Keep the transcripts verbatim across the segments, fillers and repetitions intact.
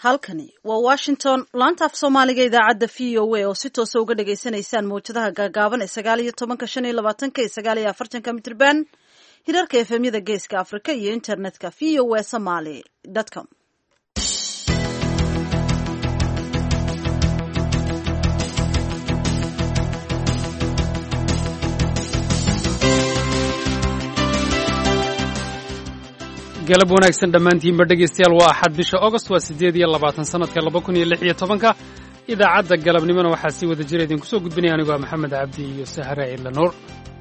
halkani waa Washington laanta af Soomaaliga idaacadda V O A oo si toos ah uga dhageysanaysaan mowjadaha gaagaaban ee sagaal iyo toban shan iyo labaatan iyo sagaal iyo afartan mitirban hirarka F M-yada Geeska Afrika iyo internetka v o a somali dot com. galab wanaagsan dhammaantiinba dhegaystayaal waa axad bisha August waa siddeed iyo labaatan sanadka laba kun iyo lix iyo tobanka idaacadda galabnimona waxaa sii wada jira idinku soo gudbinaya anigoo ah Maxamed Cabdi iyo Sahara Ciidla Nuur.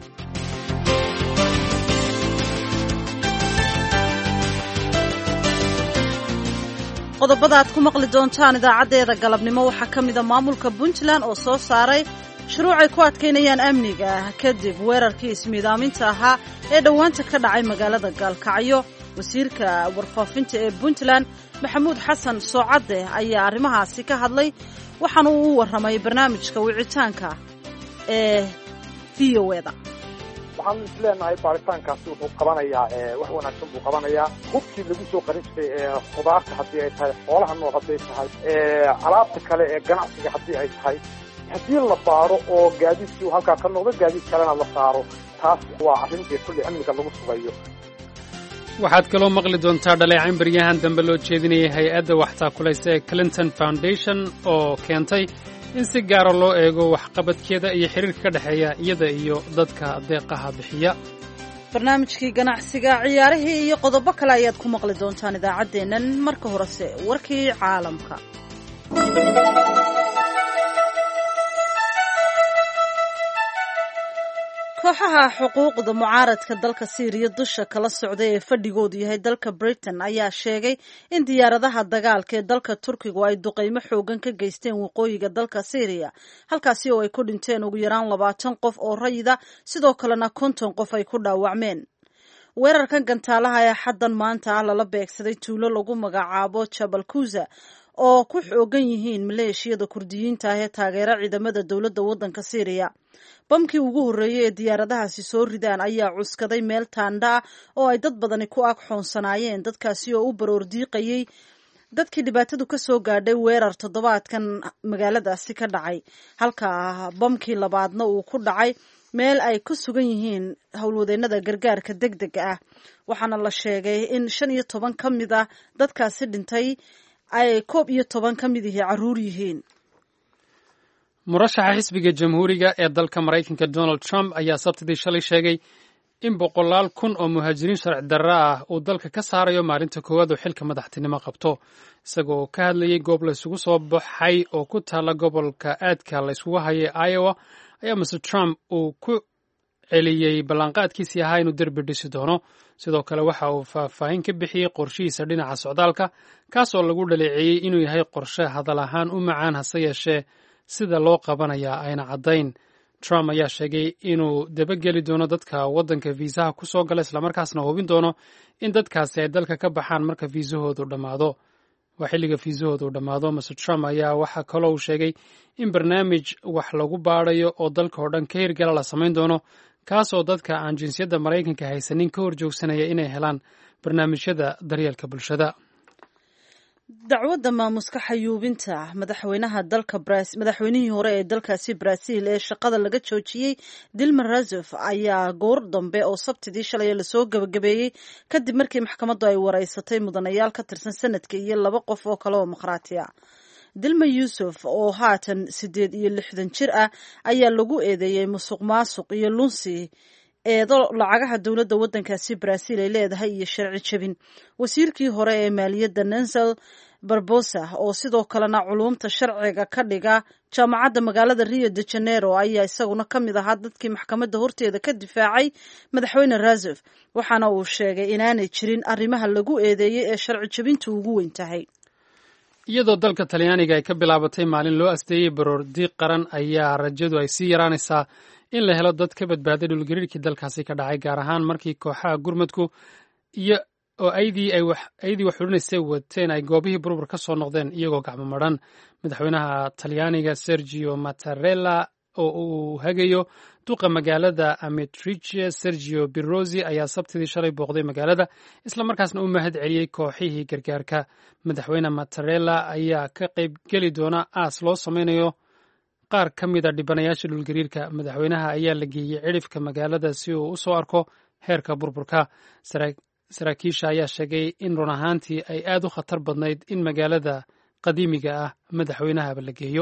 qodobada aad ku maqli doontaan idaacaddeeda galabnimo waxaa ka mid a maamulka Puntland oo soo saaray shuruuc ay ku adkaynayaan amniga kadib weerarkii ismiidaaminta ahaa ee dhowaanta ka dhacay magaalada Gaalkacyo. wasiirka warfaafinta ee Puntland Maxamuud Xasan Soocade ayaa arrimahaasi ka hadlay waxaana uu u warramay barnaamijka wicitaanka ee V O A-da. waxaan isleenahay baaritaankaasi wuxuu qabanayaa wax wanaagsan buu qabanayaa hubkii lagu soo qarin jiray ee khudaarta haddii ay tahay xoolaha nool hadday tahay alaabta kale ee ganacsiga haddii ay tahay haddii la baaro oo gaadiidkii halkaa ka noqdo gaadiid kalena la saaro taas waa arrintii kulli amniga lagu sugayo. waxaad kaloo maqli doontaa dhaleecayn baryahan dambe loo jeedinayay hay-adda waxtaakulaysa ee Clinton Foundation oo keentay in si gaara loo eego waxqabadkeeda iyo xiriirka ka dhexeeya iyada iyo dadka deeqaha bixiya. barnaamijkii ganacsiga ciyaarihii iyo qodobo kale ayaad ku maqli doontaan idaacaddeennan. marka horese warkii caalamka. kooxaha xuquuqda mucaaradka dalka Syria dusha kala socday ee fadhigoodu yahay dalka Britain ayaa sheegay in diyaaradaha dagaalka ee dalka Turkigu ay duqeymo xoogan ka geysteen waqooyiga dalka Syria halkaasi oo ay ku dhinteen ugu yaraan labaatan qof oo rayida sidoo kalena konton qof ay ku dhaawacmeen. weerarkan gantaalaha ee xaddan maanta ah lala beegsaday tuulo lagu magacaabo Jabal Kuza oo ku xoogan yihiin maleeshiyada Kurdiyiinta ah ee taageera ciidamada dowladda waddanka Syria. bamkii ugu horreeyay ee diyaaradahaasi soo ridaan ayaa cuskaday meel taandha ah oo ay dad badani ku ag xoonsanaayeen dadkaasi oo u baroor diiqayay dadkii dhibaatadu ka soo gaadhay weerar toddobaadkan magaaladaasi ka dhacay halka bamkii labaadna uu ku dhacay meel ay ku sugan yihiin howlwadeennada gargaarka degdega ah waxaana la sheegay in shan iyo toban ka mid ah dadkaasi dhintay ay koob iyo toban ka mid ihi carruur yihiin. murashaxa xisbiga jamhuuriga ee dalka Maraykanka Donald Trump ayaa sabtidii shalay sheegay in boqolaal kun oo muhaajiriin sharci darro ah uu dalka ka saarayo maalinta koowaad oo xilka madaxtinimo qabto isagoo ka hadlayay goob la isugu soo baxay oo ku taala gobolka aadka la isugu hayay Iowa ayaa mister Trump uu ku celiyey ballanqaadkiisii ahaa inuu derbi dhisi doono. sidoo kale waxa uu faahfaahin ka bixiyey qorshihiisa dhinaca socdaalka kaasoo lagu dhaleeceeyey inuu yahay qorshe hadal ahaan u macaan hase yeeshee sida loo qabanayaa ayna caddayn. Trump ayaa sheegay inuu dabageli doono dadka waddanka fiisaha ku soo gala islamarkaasna hubin doono in dadkaasi ay dalka ka baxaan marka fiisahoodu dhammaado waa xilliga fiisahoodu dhammaado. mister Trump ayaa waxaa kaloo uu sheegay in barnaamij wax lagu baadhayo oo dalka oo dhan ka hirgala la samayn doono kaasoo dadka aan jinsiyadda Maraykanka haysanin ka horjoogsanaya inay helaan barnaamijyada daryeelka bulshada. dacwadda maamuska xayuubinta madaxweynaha dalka madaxweynihii hore ee dalkaasi Brazil ee shaqada laga joojiyey Dilma Rousseff ayaa goor dambe oo sabtidii shalay lasoo gabagabeeyey kadib markii maxkamaddu ay wareysatay mudanayaal ka tirsan sanadka iyo laba qof oo kale oo mukhraati ah. Dilma Yusuf oo haatan siddeed iyo lixdan jir ah ayaa lagu eedeeyey musuq maasuq iyo lunsi eedo lacagaha dowladda waddankaasi Brazil ay leedahay iyo sharci jabin. wasiirkii hore ee maaliyadda Nancy Barbosa oo sidoo kalena culuumta sharciga ka dhiga jaamacadda magaalada Rio de Janeiro ayaa isaguna ka mid ahaa dadkii maxkamadda horteeda ka difaacay madaxweyne Rousseff waxaana uu sheegay inaanay jirin arrimaha lagu eedeeyey ee sharci jabintu ugu weyn tahay. iyadoo dalka Talyaaniga ay ka bilaabatay maalin loo asteeyey baroor diiq qaran ayaa rajadu ay sii yaraanaysaa in la helo dad ka badbaaday dhulgariirkii dalkaasi ka dhacay gaar ahaan markii kooxaha gurmadku iyo oo aydii ay wax aydii wax xulinaysay wateen ay goobihii burbur ka soo noqdeen iyagoo gacmo madhan. madaxweynaha Talyaaniga Sergio Mattarella oo uu hagayo duqa magaalada Amatrice Sergio Birozzi ayaa sabtidii shalay booqday magaalada isla markaasna u mahad celiyey kooxihii gargaarka. Madaxweyne Mattarella ayaa ka qayb geli doona aas loo sameynayo qaar ka mid a dhibanayaasha dhulgariirka. Madaxweynaha ayaa la geeyey cidhifka magaalada si uu u soo arko heerka burburka. Saraakiisha ayaa sheegay in run ahaantii ay aad u khatar badnayd in magaalada qadiimiga ah madaxweynahaba la geeyo.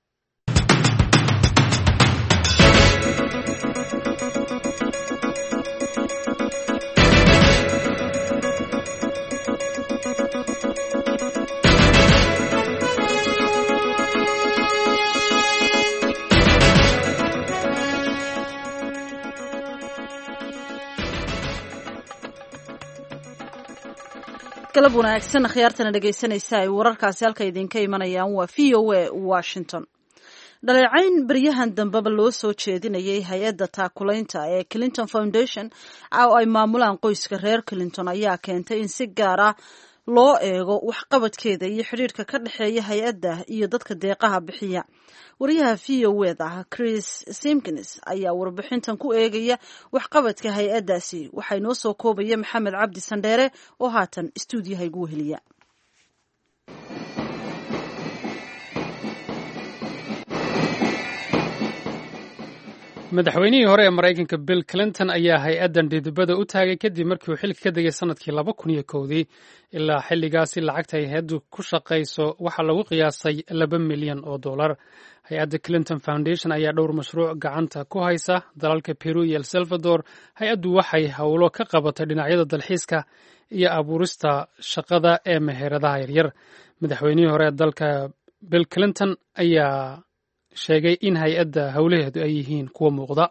galab wanaagsan akhyaartana dhegaysanaysa ay wararkaasi halka idinka imanayaan waa v o a Washington. dhaleecayn baryahan dambeba loo soo jeedinayay hay-adda taakulaynta ee Clinton Foundation oo ay maamulaan qoyska reer Clinton ayaa keentay in si gaar ah loo eego waxqabadkeeda iyo xiriirka ka dhexeeya hay-adda iyo dadka deeqaha bixiya. wariyaha v o a da Chris Simkins ayaa warbixintan ku eegaya waxqabadka hay-addaasi. waxaa inoo soo koobaya Maxamed Cabdi Sandheere oo haatan istuudiyaha igu weheliya. madaxweynihii hore ee Maraykanka Bill Clinton ayaa hay-addan dhidibada u taagay kadib markii uu xilka ka degay sanadkii laba kun iyo kowdii. ilaa xilligaasi lacagta ay hay-addu ku shaqayso waxaa lagu qiyaasay laba milyan oo dollar. hay-adda Clinton Foundation ayaa dhowr mashruuc gacanta ku haysa dalalka Peru iyo El Salvador. hay-addu waxay howlo ka qabatay dhinacyada dalxiiska iyo abuurista shaqada ee meheradaha yaryar. madaxweynihii hore ee dalka Bill Clinton ayaa sheegay in hay-adda howlaheedu ay yihiin kuwa muuqda.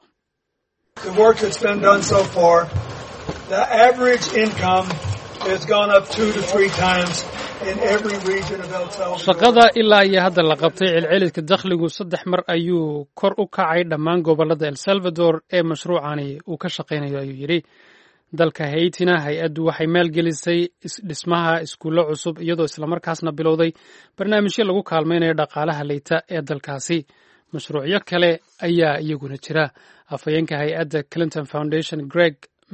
shaqada ilaa iyo hadda la qabtay celceliska dakhligu saddex mar ayuu kor u kacay dhammaan gobolada El Salvador ee mashruucani uu ka shaqaynayo ayuu yidhi. dalka Haitina hay-addu waxay maalgelisay dhismaha iskuulo cusub iyadoo islamarkaasna bilowday barnaamijyo lagu kaalmaynayo dhaqaalaha leyta ee dalkaasi. mashruucyo kale ayaa iyaguna jira. afhayeenka hay-adda Clinton Foundation Greg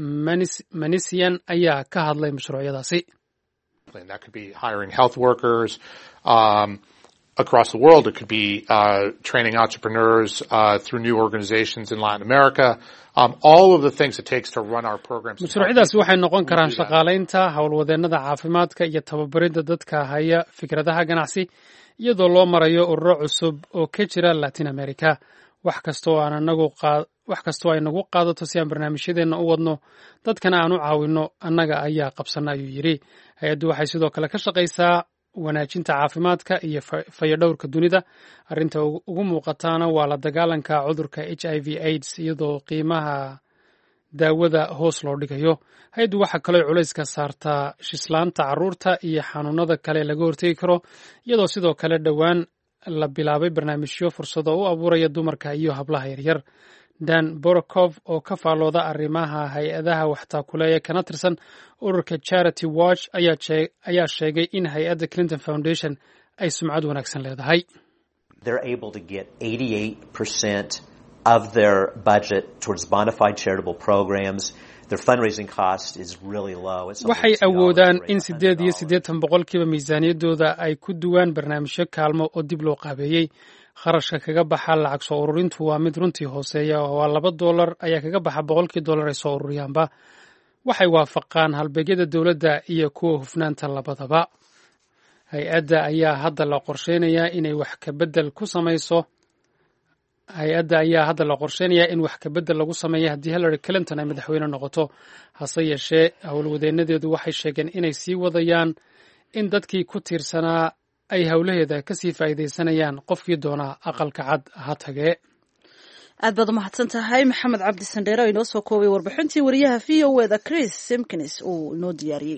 Manisian ayaa ka hadlay mashruucyadaasi. That could be hiring health workers um, across the world. It could be uh, training entrepreneurs uh, through new organizations in Latin America. Um, all of the things it takes to run our programs. mashruucyadaasi waxay noqon karaan shaqaalaynta howlwadeennada caafimaadka iyo tababaridda dadka haya fikradaha ganacsi iyadoo loo marayo ururo cusub oo ka jira Latin America. wax kastoo aan anagu wax kastoo ay nagu qaadato si aan barnaamijyadeena u wadno dadkana aan u caawino annaga ayaa qabsana ayuu yidhi. hay-addu waxay sidoo kale ka shaqaysaa wanaajinta caafimaadka iyo fayadhowrka dunida. arrinta ugu muuqataana waa la dagaalanka cudurka H I V AIDS iyadoo qiimaha daawada hoos loo dhigayo. hay-addu waxaa kaloo culayska saartaa shislaanta carruurta iyo xanuunada kale laga hortegi karo iyadoo sidoo kale dhowaan la bilaabay barnaamijyo fursado u abuuraya dumarka iyo hablaha yaryar. Dan Borokov oo ka faalooda arrimaha hay-adaha waxtaakuleeya kana tirsan ururka Charity Watch ayaa sheegay in hay-adda Clinton Foundation ay sumcad wanaagsan leedahay. They're able to get eighty-eight percent of their budget towards bona fide charitable programs. Their fundraising cost is really low. waxay awoodaan in sideed iyo siddeetan boqolkiiba miisaaniyaddooda ay ku duwaan barnaamijyo kaalmo oo dib loo qaabeeyey. kharashka kaga baxa lacag soo ururintu waa mid runtii hooseeya oo waa laba dollar ayaa kaga baxa boqolkii dollar ay soo ururiyaanba. waxay waafaqaan halbeegyada dowladda iyo kuwa hufnaanta labadaba. hay-adda ayaa hadda la qorsheynayaa inay wax ka bedel ku samayso hay-adda ayaa hadda la qorsheynayaa in wax ka bedel lagu sameeyo haddii Hillary Clinton ay madaxweyne noqoto. hase yeeshee howlwadeenadeedu waxay sheegeen inay sii wadayaan in dadkii ku tiirsanaa ay howlaheeda kasii faa'iidaysanayaan qofkii doonaa aqalka cad ha tagee. aad baad umahadsan tahay Maxamed Cabdi Sandheere oo inoo soo koobay warbixintii wariyaha v o a da Chris Simkins uu inoo diyaariyey.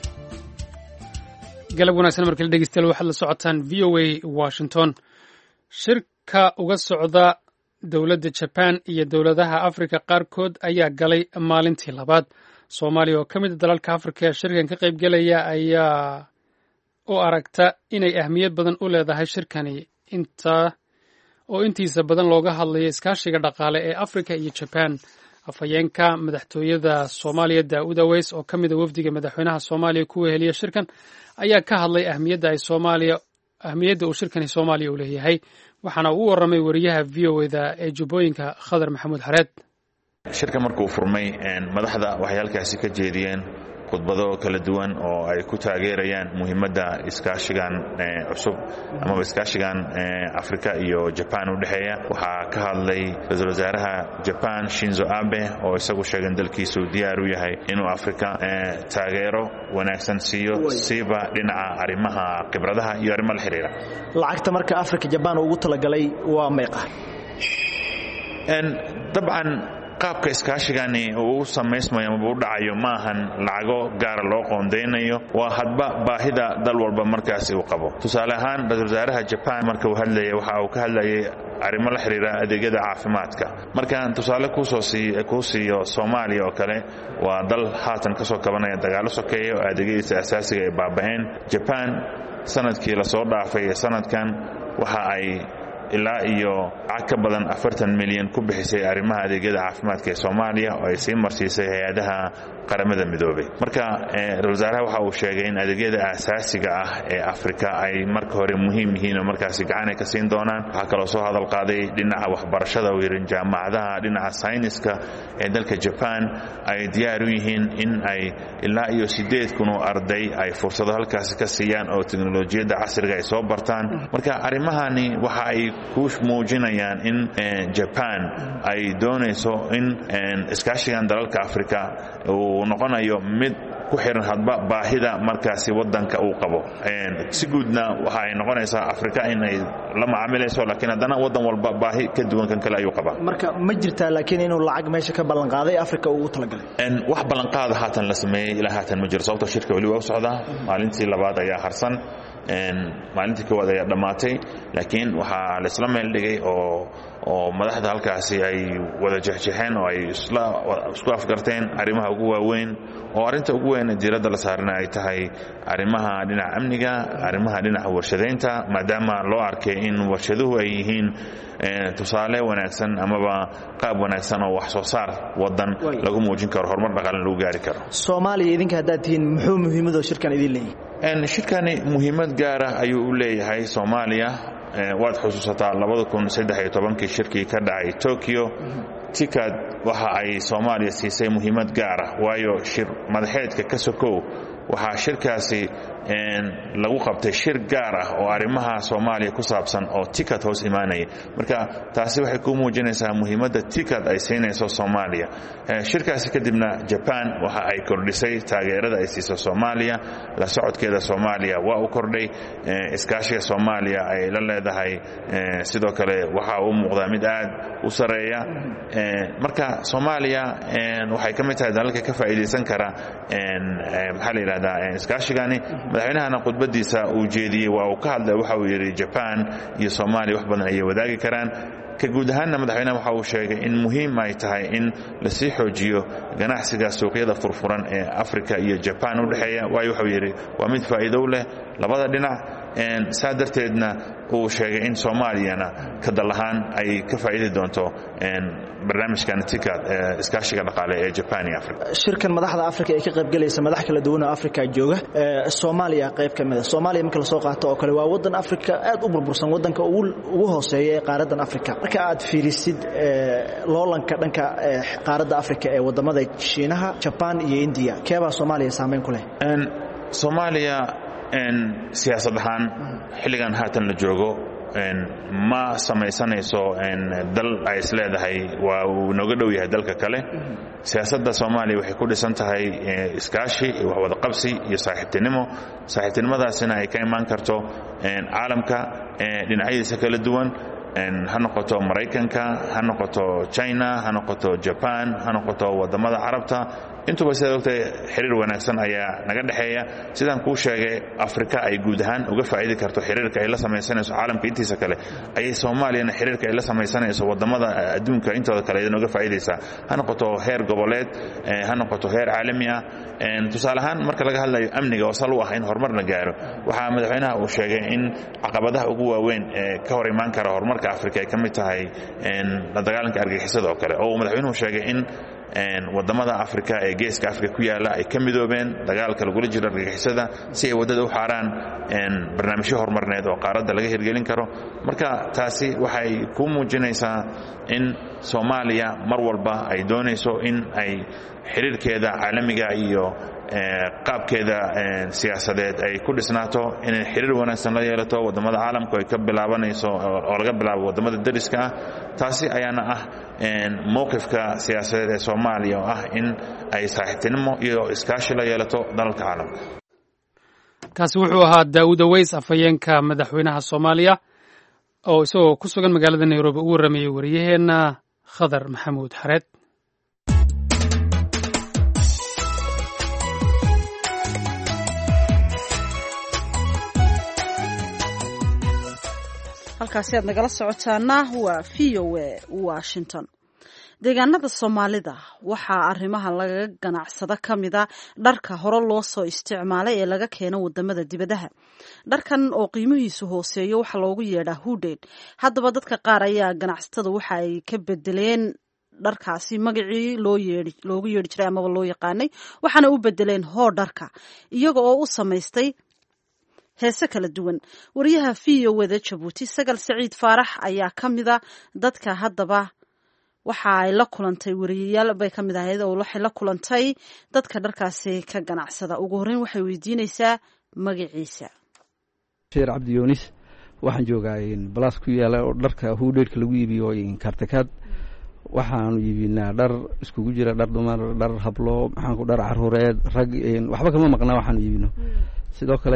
galab wanaagsan markale dhegeystayaal waxaad la socotaan v o a Washington. shirka uga socda dowladda Japan iyo dowladaha Afrika qaarkood ayaa galay maalintii labaad. Soomaaliya oo ka mid ah dalalka Afrika ee shirkan ka qayb galaya ayaa u aragta inay ahmiyad badan u leedahay shirkani inta oo intiisa badan looga hadlayo iskaashiga dhaqaale ee Afrika iyo Japan. Afhayeenka madaxtooyada Soomaaliya Daawud Aweys oo ka mid ah wafdiga madaxweynaha Soomaaliya ku weheliya shirkan ayaa ka hadlay ahmiyadda ay Soomaaliya ahmiyadda uu shirkani Soomaaliya u leeyahay. waxaana uu waramay wariyaha V O A-da ee Jubbooyinka Khadar Maxamuud Xareed. shirka markuu furmay madaxda waxay halkaasi ka jeediyeen khudbado kala duwan oo ay ku taageerayaan muhiimadda iskaashigan cusub ama iskaashigan Afrika iyo Japan u dhaxeeya. waxaa ka hadlay ra'iisul wasaaraha Japan Shinzo Abe oo isagu sheegay dalkiisu diyaar u yahay inuu Afrika taageero wanaagsan siiyo siiba dhinaca arrimaha khibradaha iyo arrimaha la xiriira. lacagta marka Afrika Japan ugu talagalay waa meeqa? en dabcan qaabka iskaashigani uu sameysmayo ama uu dhacayo maahan lacago gaar loo qoondeynayo, waa hadba baahida dal walba markaas uu qabo. tusaale ahaan ra'iisul wasaaraha Japan marka uu hadlayay waxa uu ka hadlayay arrimo la xiriira adeegyada caafimaadka. markaan tusaale ku soo siiyo ku siiyo Soomaaliya oo kale, waa dal haatan ka soo kabanaya dagaalo sokeeyo oo adeegyada asaasiga ay baaba'een. Japan sanadkii la soo dhaafay sanadkan waxa ay ilaa iyo ka badan afartan milyan ku bixisay arrimaha adeegyada caafimaadka ee Soomaaliya oo ay sii marsiisay hay'adaha qaramada midoobay. marka ra'iisul wasaaraha waxa uu sheegay in adeegyada asaasiga ah ee Afrika ay marka hore muhiim yihiin oo markaas gacan ay ka siin doonaan. waxa kale oo soo hadal qaaday dhinaca waxbarashada oo yirin jaamacadaha dhinaca sayniska ee dalka Japan ay diyaar u yihiin in ay ilaa iyo sideed kun oo arday ay fursado halkaas ka siiyaan oo teknolojiyadda casriga ay soo bartaan. marka arrimahani waxa ay ku muujinayaan in Japan ay doonayso in iskaashigan dalalka Afrika uu noqonayo mid ku xiran hadba baahida markaasi wadanka uu qabo. si guudna waxa ay noqonaysaa Afrika in ay la macaamilayso, laakiin haddana wadan walba baahi ka duwan kan kale ayuu qabaa. marka ma jirtaa laakiin inuu lacag meesha ka ballan qaaday Afrika ugu talagalay? wax ballan qaad haatan la sameeyay ilaa haatan ma jiro, sababtoo shirka wali waa u socdaa. maalintii labaad ayaa harsan, maalintii koowaad ayaa dhamaatay, laakiin waxaa la isla meel dhigay oo oo madaxda halkaasi ay wada jexjexeen oo ay isla isku afgarteen arrimaha ugu waaweyn. oo arinta ugu weyn diiradda la saarnaa ay tahay arrimaha dhinaca amniga, arrimaha dhinaca warshadeynta, maadaama loo arkay in warshaduhu ay yihiin tusaale wanaagsan amaba qaab wanaagsan oo wax soo saar wadan lagu muujin karo, horumar dhaqaale lagu gaari karo. Soomaaliya idinka haddaad tihiin muxuu muhiimada shirkan idin leeyahay? shirkani muhiimad gaar ah ayuu u leeyahay Soomaaliya. waad xusuusataa labada kun saddex iyo tobankii shirkii ka dhacay Tokyo. tikad waxa ay Soomaaliya siisay muhiimad gaar ah, waayo shir madaxeedka ka sokow waxaa shirkaasi lagu qabtay shir gaar ah oo arrimaha Soomaaliya ku saabsan oo tikad hoos imaanay. marka taasi waxay ku muujinaysaa muhiimadda tikad ay siinayso Soomaaliya. shirkaasi kadibna Japan waxa ay kordhisay taageerada ay siiso Soomaaliya, la socodkeeda Soomaaliya waa u kordhay, iskaashiga Soomaaliya ay la leedahay sidoo kale waxa uu muuqdaa mid aad u sareeya. marka Soomaaliya waxay ka mid tahay dalalka ka faa'iideysan kara maxaa la yiraahdaa iskaashigani. madaxweynahana khudbadiisa uu jeediyay waa uu ka hadlay, waxa uu yiri Japan iyo Soomaaliya wax badan ay wadaagi karaan. ka guud ahaanna madaxweynaha waxa uu sheegay in muhiim ay tahay in la sii xoojiyo ganacsiga suuqyada furfuran ee Afrika iyo Japan u dhaxeeya, waayo waxa uu yiri waa mid faa'iido u leh labada dhinac. saa darteedna uu sheegay in Soomaaliyana ka dalahaan ay ka faa'iidi doonto barnaamijkan tikad iskaashiga dhaqaale ee Japan iyo Afrika. shirkan madaxda Afrika ee ka qayb galaysa madax kala duwan oo Afrika jooga, Soomaaliya qayb ka mid ah. Soomaaliya marka la soo qaato oo kale waa wadan Afrika aad u burbursan, wadanka ugu hooseeya ee qaaradan Afrika. marka aad fiirisid loolanka dhanka qaaradda Afrika ee wadamada Shiinaha, Japan iyo India, keebaa Soomaaliya saameyn ku leh? Soomaaliya siyaasad ahaan xilligan haatan la joogo ma samaysanayso dal ay isleedahay waa uu nooga dhow yahay dalka kale. siyaasadda Soomaaliya waxay ku dhisan tahay iskaashi iyo wax wada qabsi iyo saaxiibtinimo. saaxiibtinimadaasina ay ka imaan karto caalamka dhinacyadiisa kala duwan, ha noqoto Mareykanka, ha noqoto China, ha noqoto Japan, ha noqoto wadamada Carabta intuba sida ogtay xiriir wanaagsan ayaa naga dhaxeeya sidaan ku sheegay Afrika ay guud ahaan uga faa'iidi karto xiriirka ay la sameeysanayso caalamka intiisa kale ay Soomaaliya xiriirka ay la sameeysanayso wadamada adduunka intooda kale ay uga faa'iideysaa ha noqoto heer goboleed ha noqoto heer caalami ah in tusaalahan marka laga hadlayo amniga oo sal u ah in horumar la gaaro waxa madaxweynaha uu sheegay in caqabadaha ugu waaweyn ee ka hor iman kara horumarka Afrika ay kamid tahay in la dagaalanka argagixisada oo kale oo madaxweynuhu sheegay in in wadamada Afrika ee geeska Afrika ku yaala ay ka midoobeen dagaalka lagu jiro argagixisada si ay wadada u xaaraan in barnaamijyo horumarineed oo qaaradda laga hirgelin karo marka taasi waxay ku muujinaysaa in Soomaaliya mar walba ay doonayso in ay xiriirkeeda caalamiga iyo qaabkeeda siyaasadeed ay ku dhisnaato in xiriir wanaagsan la yeelato wadamada caalamku ay ka bilaabanayso oo laga bilaabo wadamada dariska taasi ayaana ah mowqifka siyaasadeed ee Soomaaliya oo ah in ay saaxiibtinimo iyo iskaashi la yeelato dalalka caalamka kaasi wuxuu ahaa Daawud Aweys afayeenka madaxweynaha Soomaaliya oo isagoo ku sugan magaalada Nairobi ugu waramayay wariyaheena Khadar Maxamuud Xareed halkaasi aad nagala socotaana waa V O A Washington deegaanada Soomaalida waxaa arrimaha laga ganacsada kamida dharka hore loo soo isticmaalay ee laga keeno wadamada dibadaha dharkan oo qiimihiisu hooseeyo waxa loogu yeedhaa hooded haddaba dadka qaar ayaa ganacsatada waxa ay ka bedeleen dharkaasi magacii loo yeedhi loogu yeedhi jiray amaba loo yaqaanay waxaana u bedeleen hoo dharka iyaga oo u samaystay heese kala duwan wariyaha V O A da Djibouti Sagal Saciid Faarax ayaa kamida dadka haddaba waxa ay la kulantay wariyayaal bay kamid ahayd oo waxay la kulantay dadka dharkaasi ka ganacsada ugu horeyn waxay weydiinaysaa magaciisa Sheer Cabdi Yunis waxaan joogaa in balaas ku yaala oo dharka hoodedka lagu iibiyo in kartakaad waxaan iibinaa dhar iskugu jira dhar dumar dhar hablo maxaan ku dhar caruureed rag waxba kama maqnaa waxaan iibino sidoo kale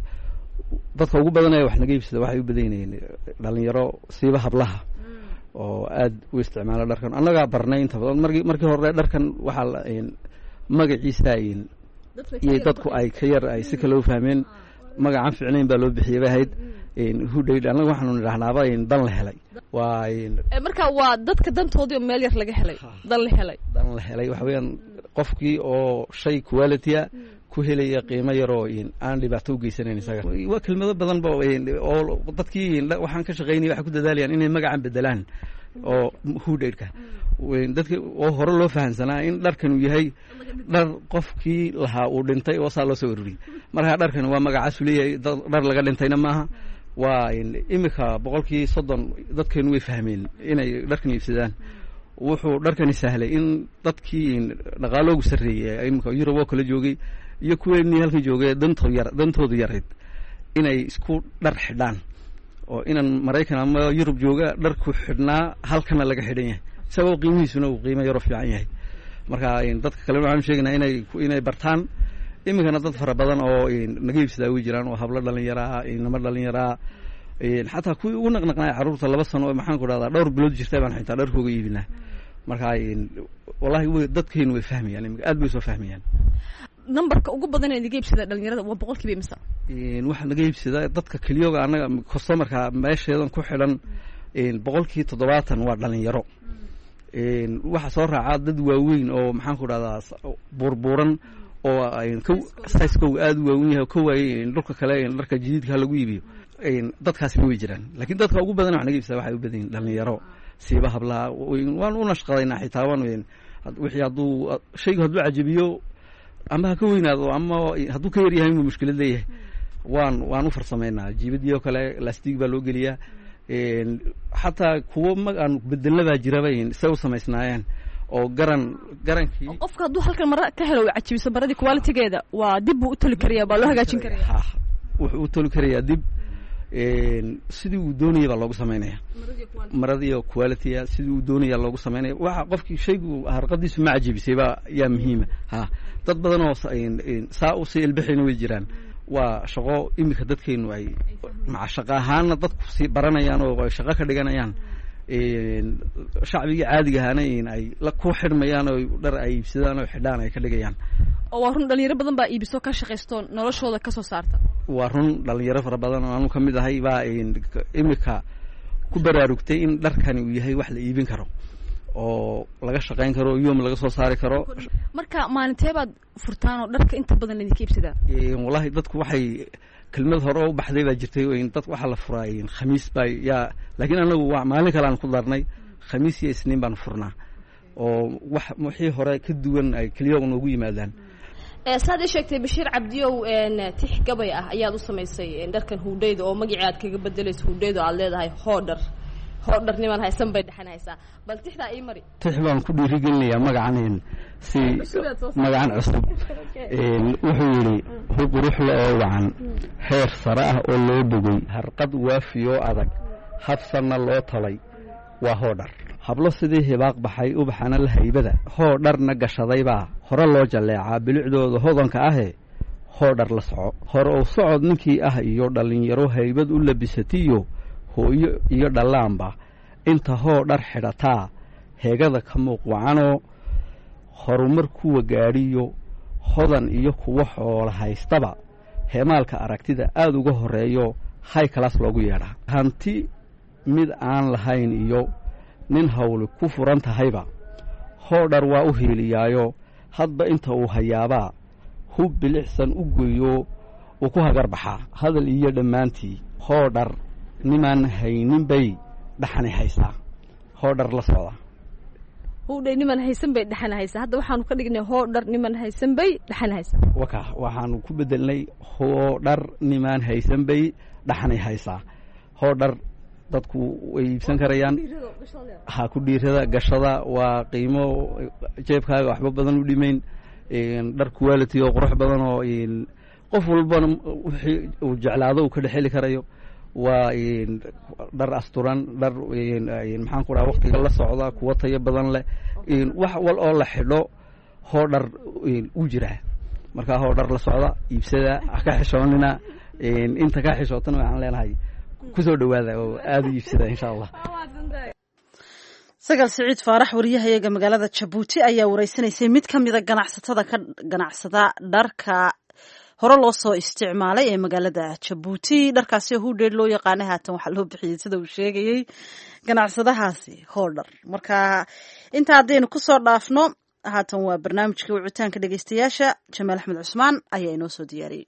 dadka ugu badan ee wax naga iibsada waxay u badanayeen dhalinyaro siiba hablaha oo aad u isticmaala dharkan annaga barnay inta badan markii markii hore dharkan waxa la magaciisa in iyo dadku ay ka yar ay si kale u fahmeen magacan ficnayn baa loo bixiyay bahayd in hooded annaga waxaanu nidhaahnaaba in dan la helay waa in marka waa dadka dantoodii meel yar laga helay dan la helay dan la helay waxa weeyaan qofkii oo shay quality ku helaya qiimo yar oo in aan dhibaato u geysanayn isaga waa kelmado badan oo dadkii waxaan ka shaqeynay waxa ku dadaalayaan inay magacan bedelaan oo hoodedka weyn dadka oo hore loo fahansanaa in dharkan uu yahay dhar qofkii lahaa uu dhintay oo saa loo soo ururiyay marka dharkan waa magacaas uu leeyahay dhar laga dhintayna maaha waa in imika boqolkii soddon dadkeenu way fahmeen inay dharkan iibsadaan wuxuu dharkani sahlay in dadkii dhaqaaloogu sarreeyay imika Yurub oo kala joogay iyo kuweenii halka joogay dantoodu yar dantoodu yareed inay isku dhar xidhaan oo inan Mareykan ama Yurub jooga dharku xidhnaa halkana laga xidhan yahay sabab qiimihiisuna uu qiimo yar oo fiican yahay marka in dadka kale waxaan sheegnaa inay inay bartaan imikana dad fara badan oo naga iibsada way jiraan oo hablo dhalinyaro ah inama dhalinyaro ah xataa kuwii ugu naqnaqnaa caruurta laba sano oo maxaan ku dhahdaa dhowr bilood jirtay baan xitaa dharkooga iibinaa marka wallahi dadkeenu way fahmayaan imika aad bay soo fahmayaan numberka ugu badan ee naga iibsada dhalinyarada waa boqolkiiba imisa in waxa naga iibsada dadka kaliyoga anaga customerka meesheedan ku xidhan in boqolkiiba toddobaatan waa dhalinyaro in waxa soo raaca dad waaweyn oo maxaan ku dhahdaa burburan oo ay ka size-ku aad u waaweyn yahay ka waayeen dhulka kale in dharka jididka lagu iibiyo in dadkaasi way jiraan laakiin dadka ugu badan waxa naga iibsada waxay u badan dhalinyaro siiba hablaha waan u nashqadaynaa xitaa waan wixii hadduu shaygu hadduu cajabiyo ama ha ka weynaado ama hadduu ka yar yahay inuu mushkilad leeyahay waan waan u farsamaynaa jiibadii oo kale lastig baa loo geliyaa xataa kuwo mag aan bedelna baa jiraba say u samaysnaayeen oo garan garankii qofka hadduu halkan mara ka helo uu cajibiso maradii quality-geeda waa dib buu u toli karayaa baa loo hagaajin karayaa wuxuu u toli karayaa dib sidii uu doonayay baa loogu samaynaya maradii oo quality sidii uu doonayay loogu samaynaya waxa qofkii shaygu harqadiisu ma cajibisay baa yaa muhiima ha dad badan oo saa u sii ilbixina way jiraan waa shaqo imika dadkeenu ay maca shaqo ahaanna dadku sii baranayaan oo ay shaqo ka dhiganayaan shacbigii caadiga ahaana in ay la ku xidhmayaan oo dhar ay iibsadaan oo xidhaan ay ka dhigayaan. oo waa run dhalinyaro badan baa iibiso ka shaqaysto noloshooda ka soo saarta. waa run dhalinyaro fara badan oo aanu ka mid ahay baa imika ku baraarugtay in dharkani uu yahay wax la iibin karo oo laga shaqayn karo yoom laga soo saari karo. marka maalintee baad furtaan oo dharka inta badan idinka iibsadaa? wallahi dadku waxay kelmad hore u baxday baa jirtay in dad waxa la furay khamiis baa yaa laakiin anagu waa maalin kale aan ku darnay khamiis iyo isniin baan furnaa oo wax wixii hore ka duwan ay kaliya ugu yimaadaan. ee saad sheegtay Bashiir Cabdiyow een tix gabay ah ayaad u samaysay dharkan huudeyda oo magacaad kaga bedelayso huudeyda aad leedahay hoodar hoodar niman haysan bay dhaxanaysaa bal tixda ay mari. tix baan ku dhiirigelinayaa magacan si magacan cusub een wuxuu yiri hub ruux la oo wacan heer sare ah oo loo dhigay harqad waafiyo adag habsana loo talay waa hoodar. hablo sidii hibaaq baxay u baxana la haybada hoodharna gashaday baa hore loo jaleecaa bilicdooda hodanka ahe hoodhar la soco hore oo socod ninkii ah iyo dhalinyaro haybad u labisatiyo hooyo iyo dhalaanba inta hoodhar xidhataa heegada ka muuqwacanoo horumar kuwa gaadhiyo hodan iyo kuwa xoola haystaba heemaalka aragtida aada uga horeeyo high class loogu yeedhaa. hanti mid aan lahayn iyo nin hawli ku furan tahayba hoodhar waa u hiiliyaayo hadba inta uu hayaabaa hub bilicsan u goyo uu ku hagar baxaa hadal iyo dhammaantii hoodhar nimaan haynin bay dhaxani haysaa. hoodhar la socda huudhay niman haysan bay dhaxan haysaa. hadda waxaanu ka dhignay hoodhar niman haysan bay dhaxan haysaa. waka waxaanu ku bedelnay hoodhar nimaan haysan bay dhaxani haysaa. hoodhar dadku way iibsan karayaan ha ku dhiirada gashada waa qiimo jeebkaaga waxba badan u dhimayn dhar quality oo qurux badan oo qof walbana wixii uu jeclaado uu ka dhexeli karayo waa dhar asturan dhar maxaan ku dhaha waqtiga la socda kuwa tayo badan leh wax wal oo la xidho hoodhar u jira markaa hoodhar la socda iibsada ka xishoonina inta ka xishootana waxaan leenahay kusoo dhawaada oo aada u iibsada insha allah. Sagal Siciid Faarax wariyahayaga magaalada Jabuuti ayaa wareysanaysay mid ka mid a ganacsatada ka ganacsada dharka hore loo soo isticmaalay ee magaalada Jabuuti. dharkaasi huudheed loo yaqaanay haatan waxaa loo bixiyey sida uu sheegayey ganacsadahaasi hoodhar. marka inta haddaynu kusoo dhaafno haatan waa barnaamijkii wicitaanka dhegeystayaasha. Jamaal Axmed Cusmaan ayaa inoo soo diyaariyey.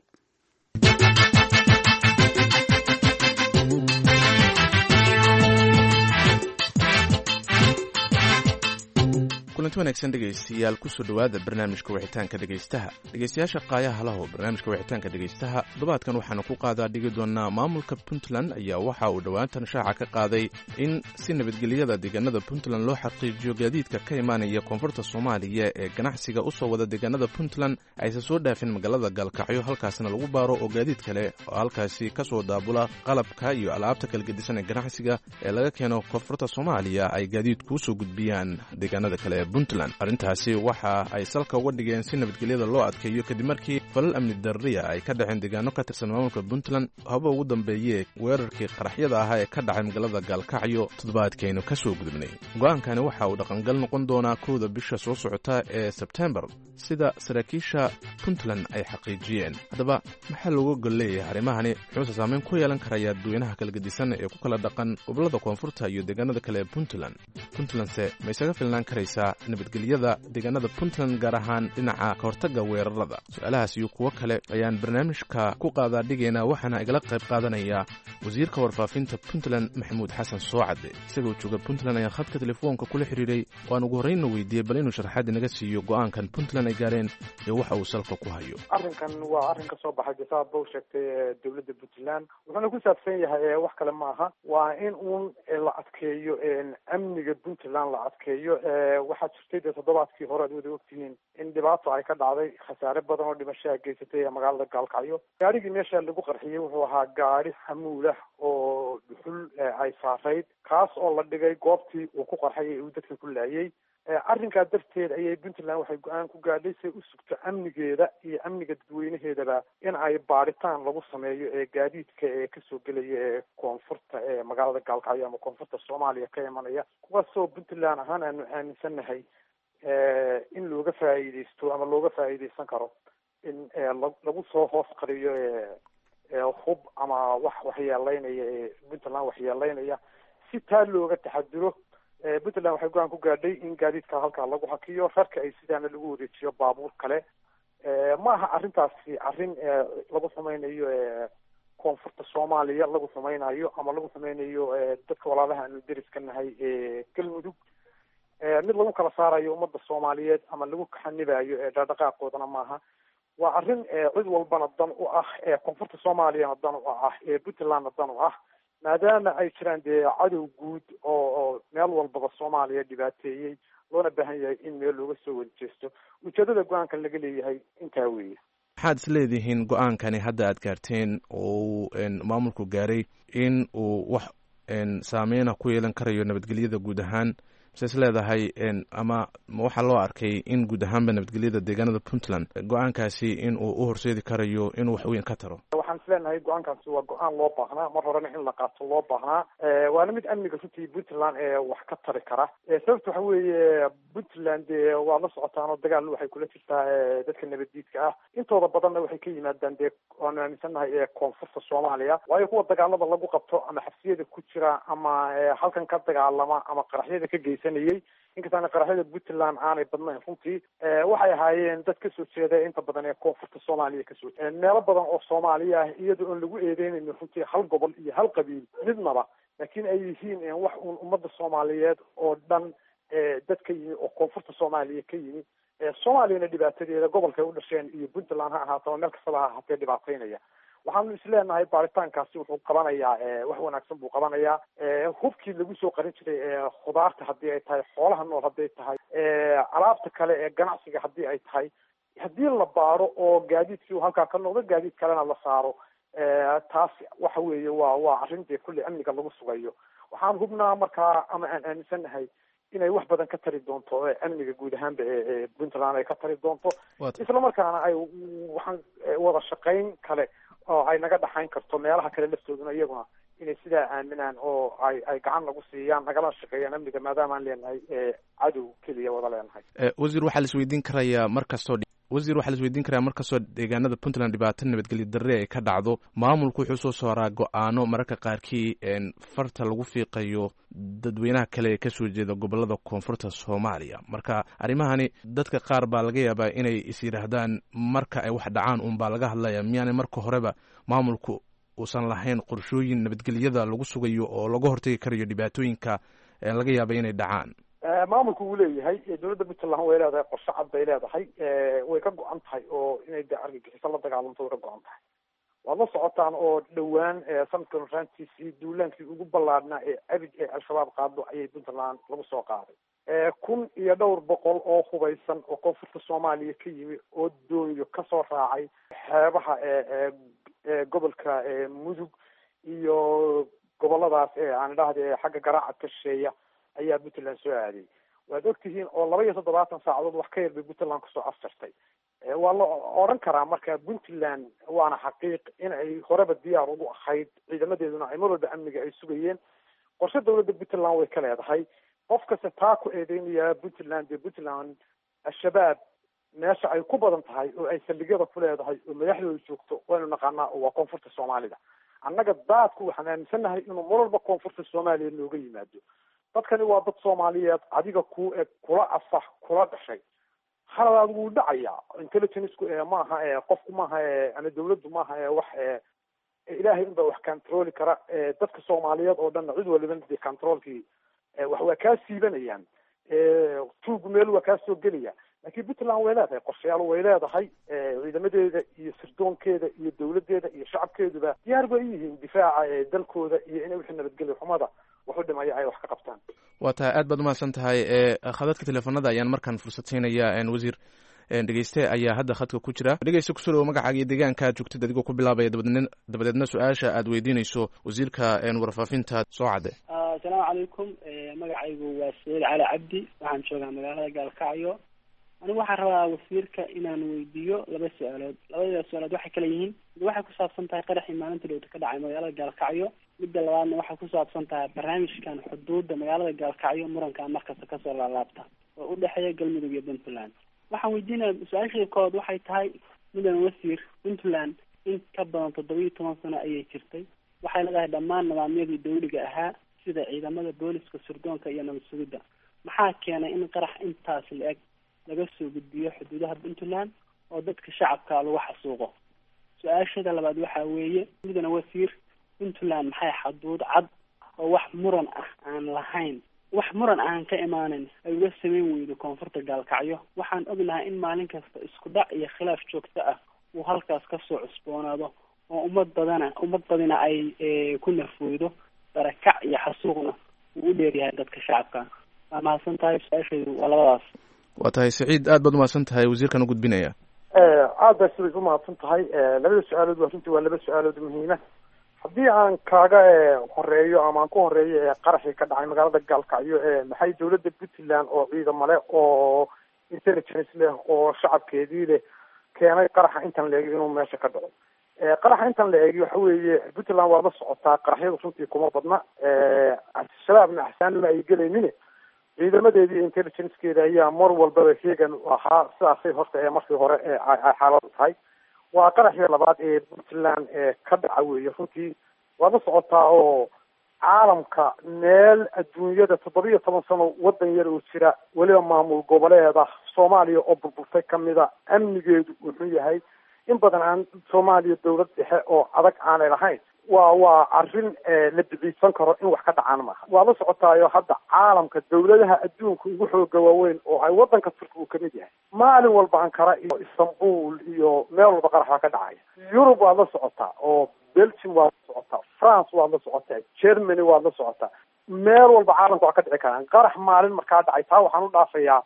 kulanti wanaagsan dhegaystayaal kusoo dhowaada barnaamijka wixitaanka dhegaystaha. dhegaystayaasha qaayaha laho barnaamijka wixitaanka dhegaystaha toddobaadkan waxaanu ku qaadaa dhigi doonaa maamulka puntland ayaa waxa uu dhowaantan shaaca ka qaaday in si nabadgelyada deegaanada puntland loo xaqiijiyo gaadiidka ka imaanaya koonfurta soomaaliya ee ganacsiga usoo wada deegaanada puntland aysan soo dhaafin magaalada gaalkacyo halkaasna lagu baaro oo gaadiid kale oo halkaasi kasoo daabula qalabka iyo alaabta kala gedisan ee ganacsiga ee laga keeno koonfurta soomaaliya ay gaadiid kuusoo gudbiyaan deegaanada kale ee puntland. arrintaasi waxa ay salka uga dhigeen si nabadgelyada loo adkeeyo kadib markii falal amni darriya ay ka dhaceen deegaano ka tirsan maamulka puntland haba ugu dambeeyee weerarkii qaraxyada ahaa ee ka dhacay magaalada gaalkacyo toddobaadkaynu ka soo gudubnay. go-aankani waxa uu dhaqangal noqon doonaa kowda bisha soo socota ee sebtembar sida saraakiisha puntland ay xaqiijiyeen. haddaba maxaa looga gol leeyahay arrimahani muxuuse saameyn ku yeelan karayaa dadweynaha kala gedisan ee ku kala dhaqan gobolada koonfurta iyo deegaanada kale ee puntland. puntlandse ma isaga filnaan karaysaa nabadgelyada deegaanada puntland gaar ahaan dhinaca ka hortagga weerarada? su-aalahaas iyo kuwo kale ayaan barnaamijka ku qaadaa dhigaynaa waxaana igala qayb qaadanaya wasiirka warfaafinta puntland maxamuud xasan soocade. isagoo jooga puntland ayaan khadka telefoonka kula xiriiray waan ugu horreynna weydiiyey bal inuu sharaxaad inaga siiyo go-aankan puntland ay gaareen iyo waxa uu salka ku hayo. arrinkan waa arrin ka soo baxay bisaab bow sheegtay dowladda puntland wuxuuna ku saabsan yahay wax kale ma aha waa in uun la adkeeyo amniga puntland la adkeeyo. waxaa jirtay dee toddobaadkii hore ad wada ogtihiin in dhibaato ay ka dhacday khasaare badan oo dhimashaa geysatay magaalada gaalkacyo. gaarigii meesha lagu qarxiyey wuxuu ahaa gaari xamuulah oo dhuxul ay saarayd kaas oo la dhigay goobtii uu ku qarxayay uu dadka ku laayay arrinkaa darteed ayay puntland waxay go-aan ku gaadhay say u sugto amnigeeda iyo amniga dadweynaheedaba in ay baadhitaan lagu sameeyo ee gaadiidka ee kasoo gelaya ee koonfurta ee magaalada gaalkacyo ama koonfurta soomaaliya ka imanaya kuwaasoo puntland ahaan aanu aaminsannahay in looga faa'iidaysto ama looga faa'iidaysan karo in lagu soo hoos qariyo hub ama wax waxyeeleynaya ee puntland waxyeeleynaya si taa looga taxadiro. puntland waxay go-aan ku gaadhay in gaadiidka halkaa lagu hakiyo rarka ay sidaana lagu wareejiyo baabuur kale. ma aha arrintaasi arrin lagu samaynayo koonfurta soomaaliya lagu samaynayo ama lagu samaynayo dadka walaalaha aanu deriska nahay ee galmudug mid lagu kala saarayo ummadda soomaaliyeed ama lagu kaxanibayo dhaqdhaqaaqoodana maaha. waa arrin cid walbana dan u ah ee koonfurta soomaaliyana dan u ah ee puntlandna dan u ah maadaama ay jiraan dee cadow guud oo oo meel walbaba soomaaliya dhibaateeyey loona baahan yahay in meel looga soo wadajeesto. ujeedada go-aankan laga leeyahay intaa weeye. maxaad is leedihiin go-aankani hadda aad gaarteen oo maamulku gaaray in uu wax saameyna ku yeelan karayo nabadgelyada guud ahaan mise is leedahay ama waxaa loo arkay in guud ahaanba nabadgelyada deegaanada puntland go-aankaasi in uu u horseedi karayo inuu wax weyn ka taro? waxaan is leenahay go-aankaasi waa go-aan loo baahnaa mar horena in la qaato loo baahnaa waana mid amniga runtii puntland ee wax ka tari kara. sababta waxa weeye puntland dee waa la socotaan oo dagaal waxay kula jirtaa dadka nabaddiidka ah intooda badanna waxay ka yimaadaan dee waanu aaminsannahay ee koonfurta soomaaliya waayo kuwa dagaalada lagu qabto ama xabsiyada ku jira ama halkan ka dagaalama ama qaraxyada ka geysa inkastaan qaraxyada puntland aanay badnayn runtii waxay ahaayeen dad kasoo jeeda inta badan ee koonfurta soomaaliya kasoo jeeda meelo badan oo soomaaliya ah iyadoo oon lagu eedeynayno runtii hal gobol iyo hal qabiil midnaba laakiin ay yihiin wax uun ummadda soomaaliyeed oo dhan dad ka yimi oo koonfurta soomaaliya ka yimi soomaaliyana dhibaatadeeda gobolkay u dhasheen iyo puntland ha ahaato meel kastaba ha ahaatee dhibaateynaya. waxaanu isleenahay baaritaankaasi wuxuu qabanayaa wax wanaagsan buu qabanayaa. hubkii lagu soo qarin jiray khudaarta haddii ay tahay xoolaha nool hadday tahay alaabta kale ee ganacsiga haddii ay tahay haddii la baaro oo gaadiidkii halkaa ka noqdo gaadiid kalena la saaro taas waxa weeye waa waa arrin dee kulli amniga lagu sugayo. waxaan hubnaa markaa ama aan aaminsannahay inay wax badan ka tari doonto amniga guud ahaanba ee puntland ay ka tari doonto isla markaana ay waxaan wada shaqayn kale oo ay naga dhaxayn karto meelaha kale laftooduna iyaguna inay sidaa aaminaan oo ay ay gacan nagu siiyaan nagala shaqeeyaan amniga maadaama aan leenahay cadow keliya wada leenahay. wasiir waxaa la isweydiin karayaa markastoo wasiir waxaa la isweydiin karayaa markastoo deegaanada puntland dhibaato nabadgelyo darre ay ka dhacdo maamulku wuxuu soo saaraa go-aano mararka qaarkii farta lagu fiiqayo dadweynaha kale ee kasoo jeeda gobolada koonfurta soomaaliya. marka arrimahani dadka qaar baa laga yaabaa inay is yidhaahdaan marka ay wax dhacaan un baa laga hadlaya miyaanay marka horeba maamulku uusan lahayn qorshooyin nabadgelyada lagu sugayo oo laga hortagi karayo dhibaatooyinka laga yaaba inay dhacaan? maamulku wuu leeyahay dowladda puntland way leedahay qorshe cad bay leedahay way ka go-an tahay oo inay de argagixiso la dagaalanto way ka go-an tahay. waad la socotaan oo dhowaan sanadkan horaantiisii duulaankii ugu ballaadhnaa ee abid ee al-shabaab qaado ayay puntland lagu soo qaaday kun iyo dhowr boqol oo hubaysan oo koonfurta soomaaliya ka yimi oo dooniyo kasoo raacay xeebaha ee gobolka mudug iyo goboladaas ee aan idhaahda xagga garaaca ka shisheeya ayaa puntland soo aaday. waad ogtihiin oo laba iyo toddobaatan saacadood wax ka yar bay puntland kusoo afjartay. waa la odhan karaa marka puntland waana xaqiiq in ay horeba diyaar ugu ahayd ciidamadeeduna ay mar walba amniga ay sugayeen. qorshe dowladda puntland way ka leedahay. qof kasta taa ku eedeynaya puntland dee puntland al-shabaab meesha ay ku badan tahay oo ay saldhigyada ku leedahay oo madaxdooda joogto waynu naqaanaa oo waa koonfurta soomaalida. annaga daadku waxaan aaminsannahay inuu mar walba koonfurta soomaaliya nooga yimaado. dadkani waa dad soomaaliyeed adiga ku eg kula afax kula dhashay haladaad wuu dhacayaa intelligenceku maaha qofku maaha ama dawladdu maaha wax ilaahay unbaa wax controli kara. dadka soomaaliyeed oo dhanna cid waliba dee controlkii wax waa kaa siibanayaan tuugu meel waa kaa soo gelaya. laakiin puntland way leedahay qorshayaal way leedahay ciidamadeeda iyo sirdoonkeeda iyo dawladeeda iyo shacabkeeduba diyaar bay yihiin difaaca dalkooda iyo inay wixii nabadgelyo xumada wuxuu dhimaya ay wax ka qabtaan. waa tahay aad baad umahadsan tahay. khadadka teleefanada ayaan markaan fursad siinaya wasiir dhegeyste ayaa hadda khadka ku jira. dhegeyste kusoo dhawo magacaaga iyo deegaanka aad joogtid adigoo ku bilaabaya dabadeedna dabadeedna su-aasha aad weydiinayso wasiirka warfaafinta soo cadde. asalaamu calaykum magacaygu waa saciid cali cabdi waxaan joogaa magaalada gaalkacyo anigu waxaan rabaa wasiirka inaan weydiiyo laba su-aalood labada su-aalood waxay kala yihiin mid waxay ku saabsan tahay qaraxii maalinta dhowta ka dhacay magaalada gaalkacyo midda labaadna waxay ku saabsan tahay barnaamijkan xuduudda magaalada gaalkacyo muranka markasta kasoo laalaabta oo u dhexeeya galmudug iyo puntland waxaan weydiinaya su-aashii kood waxay tahay middan wasiir puntland in ka badan toddoba iyo toban sano ayay jirtay waxay leedahay dhammaan nidaamyadii dawliga ahaa sida ciidamada booliska surdoonka iyo nabad sugidda maxaa keenay in qarax intaas la-eg laga soo gudbiyo xuduudaha puntland oo dadka shacabka lagu xasuuqo su-aashada labaad waxaa weeye midana wasiir puntland maxay xuduud cad oo wax muran ah aan lahayn wax muran aan ka imaanin ay uga sameyn weydo koonfurta gaalkacyo waxaan ognahay in maalin kasta isku dhac iyo khilaaf joogto ah uu halkaas kasoo cusboonaado oo ummad badana ummad badina ay ku nafoodo barakac iyo xasuuqna uu u dheeryahay dadka shacabka waa mahadsan tahay su-aasheedu waa labadaas waa tahay saciid aad baad umahadsan tahay wasiirkan u gudbinaya aad baa siday umahadsan tahay labada su-aalood waa runtii waa laba su-aalood muhiima haddii aan kaaga horeeyo ama aan ku horeeyo ee qaraxii ka dhacay magaalada gaalkacyo ee maxay dawladda puntland oo ciidamo leh oo intelligence leh oo shacabkeedii leh keenay qaraxa intan la eegi inuu meesha ka dhaco qaraxa intan la eegi waxa weeye puntland waa la socotaa qaraxyadu runtii kuma badna shabaabna axsaanima ay gelaynin ciidamadeedii intelligencekeeda ayaa mar walbaba heegan ahaa sidaasay horta ee markii hore ay xaaladu tahay waa qaraxii labaad ee puntland ee ka dhaca weeye runtii waa la socotaa oo caalamka meel adduunyada toddoba iyo toban sano wadan yar oo jira weliba maamul goboleeda soomaaliya oo burburtay kamida amnigeedu wuxuu yahay in badan aan soomaaliya dawlad dhexe oo adag aanay lahayn waa waa arrin la biciidsan karo in wax ka dhacaan maaha waa la socotaayo hadda caalamka dawladaha adduunka ugu xooga waaweyn oo ay wadanka turki uu kamid yahay maalin walba ankara iyo istanbul iyo meel walba qarax baa ka dhacaya yurub waad la socotaa oo belgium waad la socotaa france waad la socotaa germany waad la socotaa meel walba caalamka waa ka dhici karaan qarax maalin markaa dhacay taa waxaan u dhaafayaa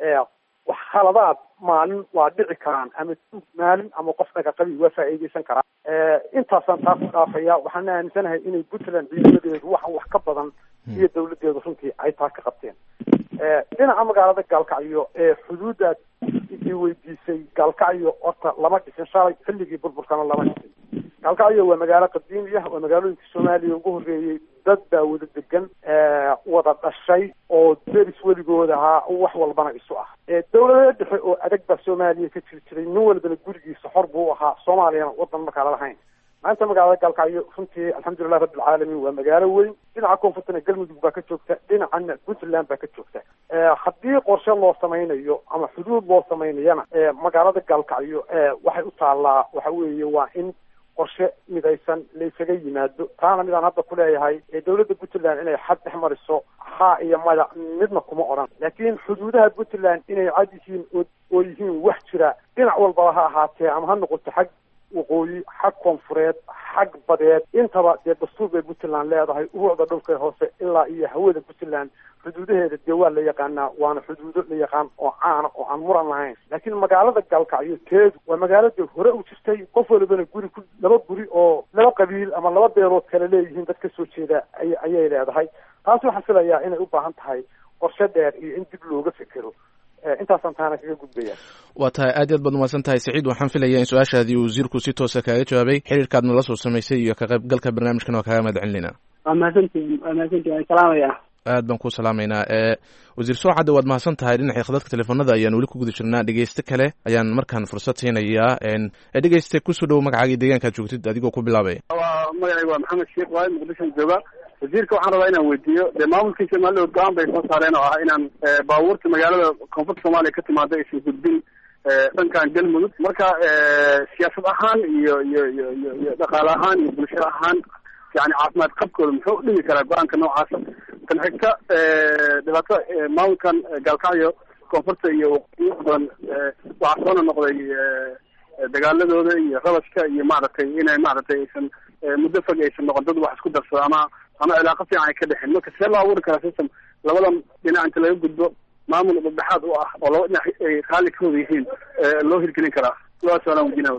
wax khaladaad maalin waa dhici karaan ama maalin ama qof dhagaqabi waa faa'iideysan karaa intaasaan taas u dhaafaya waxaan aaminsanahay inay puntland ciidamadeedu waxan wax ka badan iyo dawladeedu runtii ay taa ka qabteen dhinaca magaalada gaalkacyo ee xuduudaad i weydiisay gaalkacyo horta lama dhisin shalay xilligii burburkana lama dhisin gaalkacyo waa magaalo qadiimi ah waa magaalooyinka soomaaliya ugu horreeyey dad baa wada degan wada dhashay oo deris weligood ahaa wax walbana isu ah dawlada dhexe oo adag baa soomaaliya ka jiri jiray nin walbana gurigiisa xor buu ahaa soomaaliyana wadan markaala lahayn maanta magaalada gaalkacyo runtii alxamdulilah rabbilcaalamiin waa magaalo weyn dhinaca koonfurtana galmudug baa ka joogta dhinacana puntland baa ka joogta haddii qorshe loo samaynayo ama xuduud loo samaynayana magaalada gaalkacyo waxay u taallaa waxa weeye waa in qorshe midaysan laysaga yimaado taana midaan hadda ku leeyahay ee dawladda puntland inay xad dhex mariso haa iyo maya midna kuma odhan laakiin xuduudaha puntland inay cad yihiin oo yihiin wax jira dhinac walbaba ha ahaatee ama ha noqoto xag waqooyi xag koonfureed xag badeed intaba dee dastuur bay puntland leedahay ubuucda dhulka hoose ilaa iyo hawada puntland xuduudaheeda dee waa la yaqaanaa waana xuduudo la yaqaan oo caana oo aan muran lahayn laakiin magaalada gaalkacyo teedu waa magaalada hore u jirtay qof walibana guri ku laba guri oo laba qabiil ama laba beelood kale leeyihiin dad ka soo jeeda ay ayay leedahay taas waxaan filayaa inay u baahan tahay qorshe dheer iyo in dib looga fikero intaasaan taana kaga gudbaya waa tahay aad iyo aad baad umahadsan tahay saciid waxaan filayaa in su-aashaadii wasiirku si toosa kaaga jawaabay xiriirkaadna la soo samaysay iyo ka qaybgalka barnaamijkan waa kaaga mahad celinayna waa mahadsantihin waa mahadsantihin waan salaamaya aad baan ku salaamaynaa wasiir soocadda waad mahadsan tahay dhinacii khadadka teleefonada ayaan weli ku guda jirnaa dhegeyste kale ayaan markaan fursad siinayaa dhegeyste kusoo dhowo magacaaga deegaankaad joogtid adigoo ku bilaabaya magacayga waa maxamed sheekh waay muqdishoan jooga wasiirka waxaan rabaa inaan weydiiyo dee maamulkii soomaalida go-aan bay soo saareen oo ah inaan baabuurta magaalada koonfurta soomaaliya ka timaada aysan gudbin dhankan galmudug marka siyaasad ahaan iyo iyo iyo iyo iyo dhaqaale ahaan iyo bulshada ahaan yani caafimaad qabkooda muxuu dhimi karaa go-aanka noocaasa tan xigta dhibaato maamulkan gaalkacyo koonfurta iyo waqooyi badan waxaa soona noqday dagaaladooda iyo rabashka iyo maaragtay inay maaragtay aysan muddo fog aysan noqon dad wax isku darsado ama ama cilaaqo fiican ay ka dhexin marka see loo abuuri karaa system labadan dhinac inta laga gudbo maamul dhexdhexaad u ah oo laba dhinac ay raalli ka wada yihiin loo hirgelin karaa sidaas waana weydiinaya wasiirka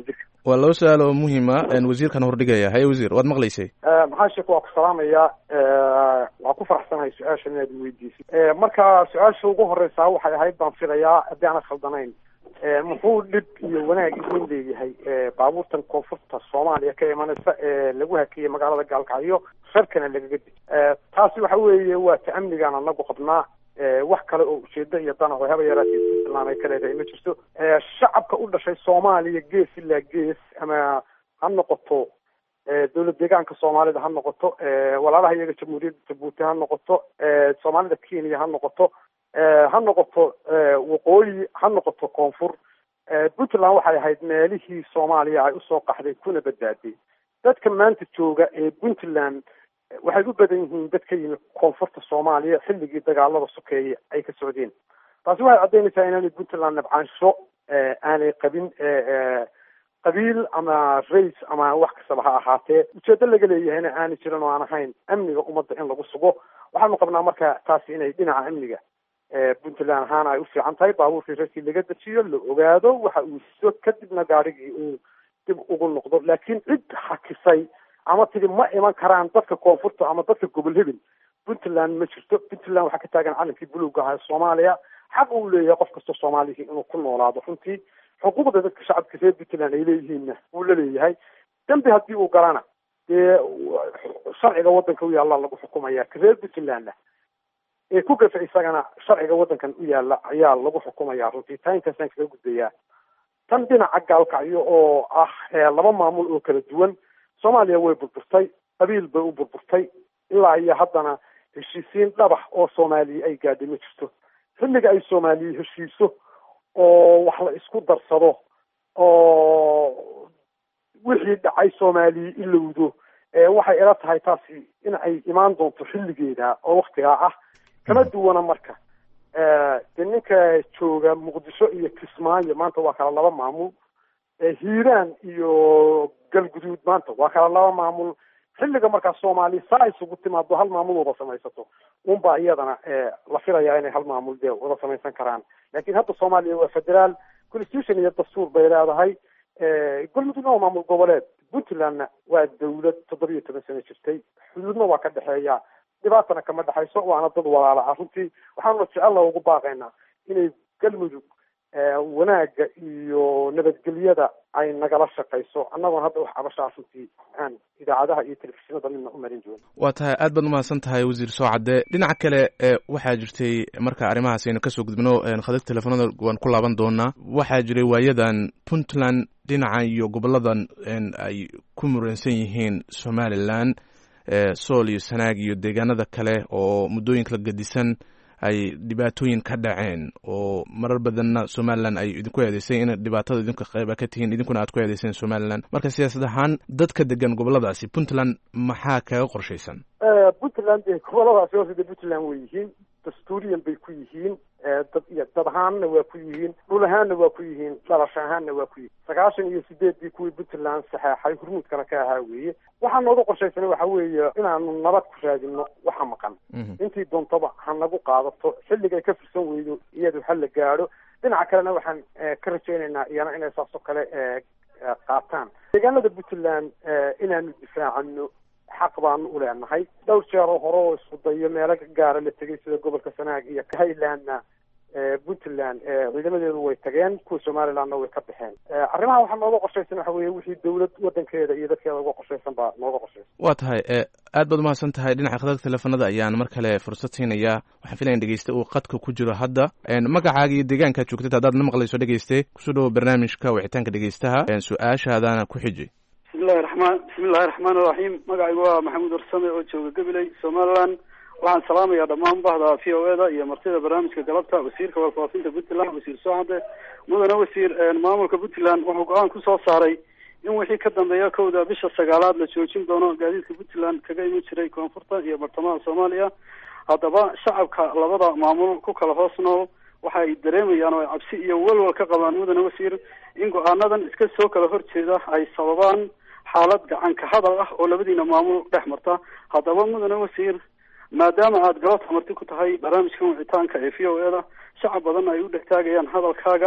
waa loo su-aal oo muhiima wasiirkan hordhigaya. haye wasiir, waad maqlaysay. maxaa sheek waa ku salaamaya. waa ku faraxsanahay su-aashan inaad weydiisay. marka su-aasha ugu horeysaa waxay ahayd baan filayaa haddii aanad khaldanayn, muxuu dhib iyo wanaag idin leeyahay baabuurtan koonfurta soomaaliya ka imanaysa ee lagu hakiyey magaalada gaalkacyo reerkana lagaga di taasi waxa weeye waa ta amnigaan anagu qabnaa. wax kale oo ujeedo iyo danac oo haba yaraatee puntland ay ka leedahay ma jirto. shacabka u dhashay soomaaliya gees ilaa gees, ama ha noqoto dowlad deegaanka soomaalida ha noqoto, walaalaha iyaga jamhuuriyadda jabuuti ha noqoto, soomaalida kenya ha noqoto, ha noqoto waqooyi, ha noqoto koonfur. puntland waxay ahayd meelihii soomaaliya ay usoo qaxday kuna badbaaday. dadka maanta jooga ee puntland waxay u badan yihiin dad ka yimid koonfurta soomaaliya xilligii dagaalada sokeeye ay ka socdeen. taasi waxay caddaynaysaa inaanay puntland nabcaansho aanay qabin qabiil ama rays ama wax kastaba ha ahaatee. ujeedo laga leeyahayna aanay jirin oo aan ahayn amniga ummadda in lagu sugo. waxaanu qabnaa marka taasi inay dhinaca amniga puntland ahaan ay u fiican tahay. baabuurkii reerkii laga dejiyo, la ogaado waxa uu sido, kadibna gaarigii uu dib ugu noqdo. laakiin cid hakisay ama tidi ma iman karaan dadka koonfurta ama dadka gobol hebel puntland ma jirto. puntland waxaa ka taagan calankii buluuga ahaa soomaaliya. xaq uu leeyahay qof kastoo soomaaliya inuu ku noolaado. runtii xuquuqda dadka shacabka reer puntland ay leeyihiinna wuu la leeyahay. dambi haddii uu galana dee sharciga waddanka u yaalla lagu xukumaya. ka reer puntlandna ee ku gafa isagana sharciga waddankan u yaalla ayaa lagu xukumaya. runtii taa intaasaan kaga gudbayaa. tan dhinaca gaalkacyo oo ah laba maamul oo kala duwan. soomaaliya way burburtay, qabiil bay u burburtay. ilaa iyo haddana heshiisiin dhabax oo soomaaliya ay gaadhay ma jirto. xilliga ay soomaaliya heshiiso oo wax la isku darsado oo wixii dhacay soomaaliya ilowdo, waxay ila tahay taasi in ay imaan doonto xilligeeda oo waktigaa ah. kama duwana marka de ninka jooga muqdisho iyo kismaayo maanta waa kala laba maamul. hiiraan iyo galguduud maanta waa kala laba maamul. xilliga markaa soomaaliya saa isugu timaado hal maamul wada samaysato unbaa iyadana la filayaa inay hal maamul dee wada samaysan karaan. laakiin hadda soomaaliya waa federaal, constitution iyo dastuur bay leedahay. galmudugna waa maamul goboleed. puntlandna waa dawlad toddobiyo toban sano jirtay. xuduudna waa ka dhexeeya, dhibaatana kama dhexayso, waana dad walaala ah. runtii waxaanuna jecella ugu baaqaynaa inay galmudug wanaaga iyo nabadgelyada ay nagala shaqayso. annagoon hadda wax cabashaa runtii aan idaacadaha iyo telefishinada midna u marin joono. waa tahay, aad baad umahadsan tahay wasiir Soocade. dhinaca kale waxaa jirtay marka arrimahaas aynu kasoo gudbino khadad telefoonada waan ku laaban doonaa. waxaa jiray waayadan puntland dhinaca iyo goboladan ay ku muransan yihiin somaliland, sool iyo sanaag iyo deegaanada kale oo muddooyinka la gadisan ay dhibaatooyin ka dhaceen oo marar badanna somaliland ay idinku eedeysay in dhibaatada idinka qayba ka tihiin, idinkuna aad ku eedeyseen somaliland. marka siyaasad ahaan dadka degan goboladaasi puntland maxaa kaga qorshaysan? puntland dee goboladaasi hoose dee puntland way yihiin, dastuuriyan bay ku yihiin, dad iyo dad ahaanna waa ku yihiin, dhul ahaanna waa ku yihiin, dhalasho ahaanna waa ku yihiin. sagaashan iyo sideedii kuwii puntland saxeexay hurmuudkana ka ahaa weeye. waxaa nooga qorshaysanay waxa weeye inaanu nabad ku raadino waxa maqan. intii doontaba ha nagu qaadato, xilligay ka fursan weydo iyadu ha la gaadho. dhinaca kalena waxaan ka rajaynaynaa iyana inay saasoo kale qaataan. deegaanada puntland inaanu difaacano xaq baanu u leenahay. dhowr jeer oo hore oo isku dayo meelo gaara la tegay sida gobolka sanaag iyo highlandna puntland ciidamadeedu way tageen, kuwa somalilandna way ka baxeen. arrimaha waxaa nooga qorshaysan waxa weeye wixii dawlad wadankeeda iyo dadkeeda uga qorshaysan baa nooga qorshaysan. waa tahay, aad baad umahadsan tahay. dhinaca khadadka teleefanada ayaan mar kale fursad siinayaa. waxaan filaya dhegeyste uu qadka ku jiro hadda. magacaaga iyo deegaankaad joogtid haddaad na maqlayso dhegeyste kusoo dhawo barnaamijka wicitaanka dhegeystaha. su-aashaadaana ku xiji. bismillahi raxmaan bismillahi raxmaan iraxiim. magacaygu waa maxamuud warsame oo jooga gabiley somaliland. waxaan salaamayaa dhammaan bahda v o eda iyo martida barnaamijka galabta, wasiirka warfaafinta puntland wasiir Soocade. mudane wasiir, maamulka puntland wuxuu go-aan kusoo saaray in wixii ka dambeeya kowda bisha sagaalaad la joojin doono gaadiidka puntland kaga iman jiray koonfurta iyo bartamaha soomaaliya. haddaba shacabka labada maamul ku kala hoos nool waxa ay dareemayaan oo ay cabsi iyo walwal ka qabaan mudane wasiir in go-aanadan iska soo kala horjeeda ay sababaan xaalad gacan ka hadal ah oo labadiina maamul dhex marta. haddaba mudane wasiir, maadaama aad galabta marti ku tahay barnaamijkan wicitaanka ee v o eda, shacab badan ay u dhegtaagayaan hadalkaaga,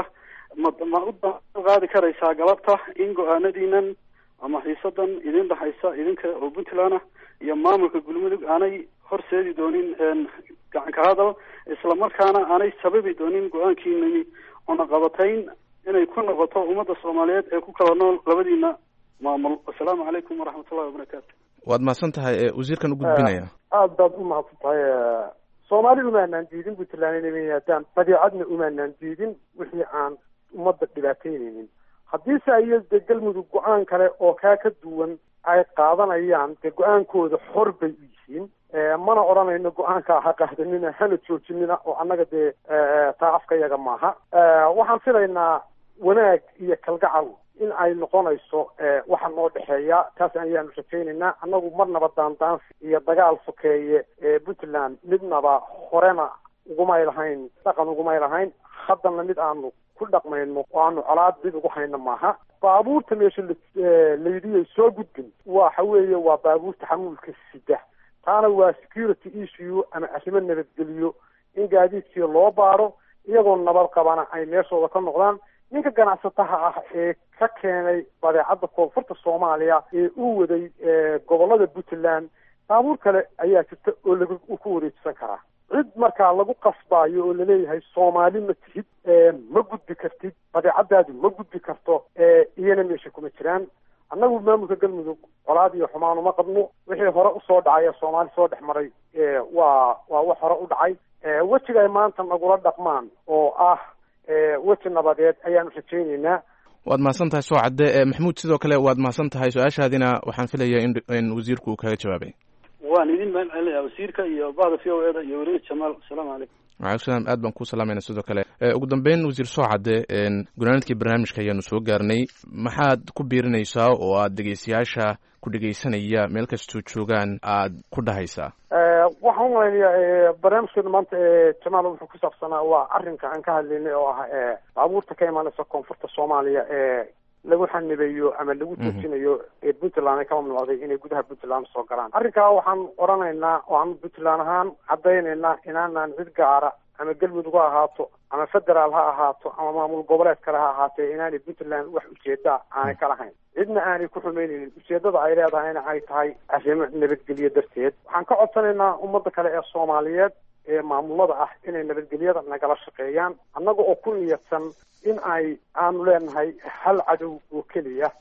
ma ma u qaadi karaysaa galabta in go-aanadiinan ama xiisadan idin dhexaysa idinka oo puntland ah iyo maamulka galmudug aanay horseedi doonin gacan ka hadal isla markaana aanay sababi doonin go-aankiinani cunaqabatayn inay ku noqoto ummadda soomaaliyeed ee ku kala nool labadiina maamul. assalaamu calaykum waraxmatullahi wabarakaatu. waad mahadsan tahay wasiirkan u gudbinaya. aad baad u mahadsan tahay. soomaali umaanaan diidin puntland inay yimaadaan badeecadna umaanaan diidin wixii aan ummadda dhibaataynaynin. haddiise iyo de galmudug go-aan kale oo kaa ka duwan ay qaadanayaan de go-aankooda xor bay u yihiin. mana odhanayno go-aanka ha qaadanina hana joojinina oo annaga dee taa afkayaga maaha. waxaan filaynaa wanaag iyo kalgacal in ay noqonayso waxa noo dhexeeya taas ayaanu rajaynaynaa. annagu marnaba daandaansi iyo dagaal sokeeye ee puntland midnaba horena ugumay lahayn, dhaqan ugumay lahayn, haddana mid aanu ku dhaqmayno oo aanu colaad mid ugu hayno maaha. baabuurta meesha layidhiyay soo gudbin waxa weeye waa baabuurta xamuulka sida, taana waa security issue ama arrimo nabadgeliyo in gaadiidkii loo baaro iyagoo nabad qabana ay meeshooda ka noqdaan. ninka ganacsataha ah ee ka keenay badeecadda koonfurta soomaaliya ee uu waday gobolada puntland baabuur kale ayaa jirta oo lagu ku wareegsan karaa. cid markaa lagu qasbaayo oo laleeyahay soomaali ma tihid, ma gudbi kartid, badeecadaadu ma gudbi karto, iyana meesha kuma jiraan. annagu maamulka galmudug colaad iyo xumaan uma qabno. wixii hore usoo dhacay ee soomaali soo dhex maray waa waa wax hore u dhacay. wejiga ay maanta nagula dhaqmaan oo ah weji nabadeed ayaanu rajaynaynaa. waad mahadsan tahay soo cadde. maxamuud sidoo kale waad mahadsan tahay. su-aashaadina waxaan filayaa in in wasiirku uu kaga jawaabay. waan idin mahad celinayaa wasiirka iyo bahda v o eda iyo weriye jamaal. asalaamu calaykum. waalaikum salaam. aad baan ku salaamayna sidoo kale. ugu dambeyn wasiir soo cadde, gunaanadkii barnaamijka ayaanu soo gaarnay. maxaad ku biirinaysaa oo aad dhegeystayaasha ku dhegeysanaya meel kastoo joogaan aad ku dhahaysaa? waxaan umalaynaya barnaamijkeenu maanta jamaal wuxuu ku saabsanaa waa arrinka aan ka hadlaynay oo ah baabuurta ka imaanaysa koonfurta soomaaliya ee lagu xanibayo ama lagu joojinayo ee puntland ay ka mamnuucday inay gudaha puntland soo galaan. arrinkaa waxaan odhanaynaa oo aan puntland ahaan caddaynaynaa inaanaan cid gaara ama galmudug ha ahaato ama federaal ha ahaato ama maamul goboleed kale ha ahaatee inaanay puntland wax ujeeda aanay ka lahayn, cidna aanay ku xumaynaynin. ujeedada ay leedahayna ay tahay arrimo nabadgelyo darteed. waxaan ka codsanaynaa ummadda kale ee soomaaliyeed ee maamulada ah inay nabadgelyada nagala shaqeeyaan, annaga oo ku niyadsan in ay aanu leenahay hal cadow oo keliya,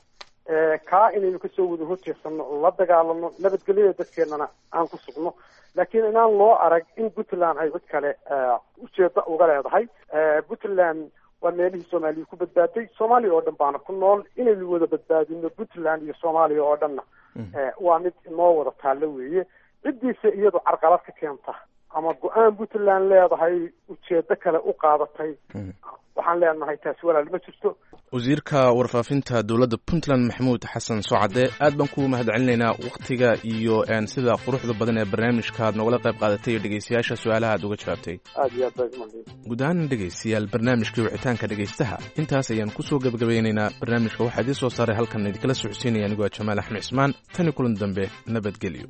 kaa inaynu kasoo wada horjeedsano, la dagaalano, nabadgelyada dadkeennana aan ku sugno. laakiin inaan loo arag in puntland ay cid kale ujeeda uga leedahay. puntland waa meelihii soomaaliya ku badbaaday, soomaaliya oo dhan baana ku nool. inaynu wada badbaadino puntland iyo soomaaliya oo dhanna waa mid inoo wada taallo weeye. ciddiisa iyadu carqalad ka keenta ama go-aan puntland leedahay ujeedo kale u qaadatay, waxaan leenahay taasi walaal ma jirto. wasiirka warfaafinta dowladda puntland maxamuud xasan socade, aad baan ku mahad celinaynaa waktiga iyo sida quruxda badan ee barnaamijka aad nogala qayb qaadatay iyo dhegeystayaasha su-aalaha aad uga jawaabtay. aad iyo aad baa umahadsan. guud ahaan dhegeystayaal barnaamijkii wicitaanka dhegeystaha intaas ayaan kusoo gabagabeynaynaa. barnaamijka waxaa idiin soo saaray halkan idinkala socodsiinaya anigoo jamaal axmed cismaan. tani kulan dambe nabadgelyo.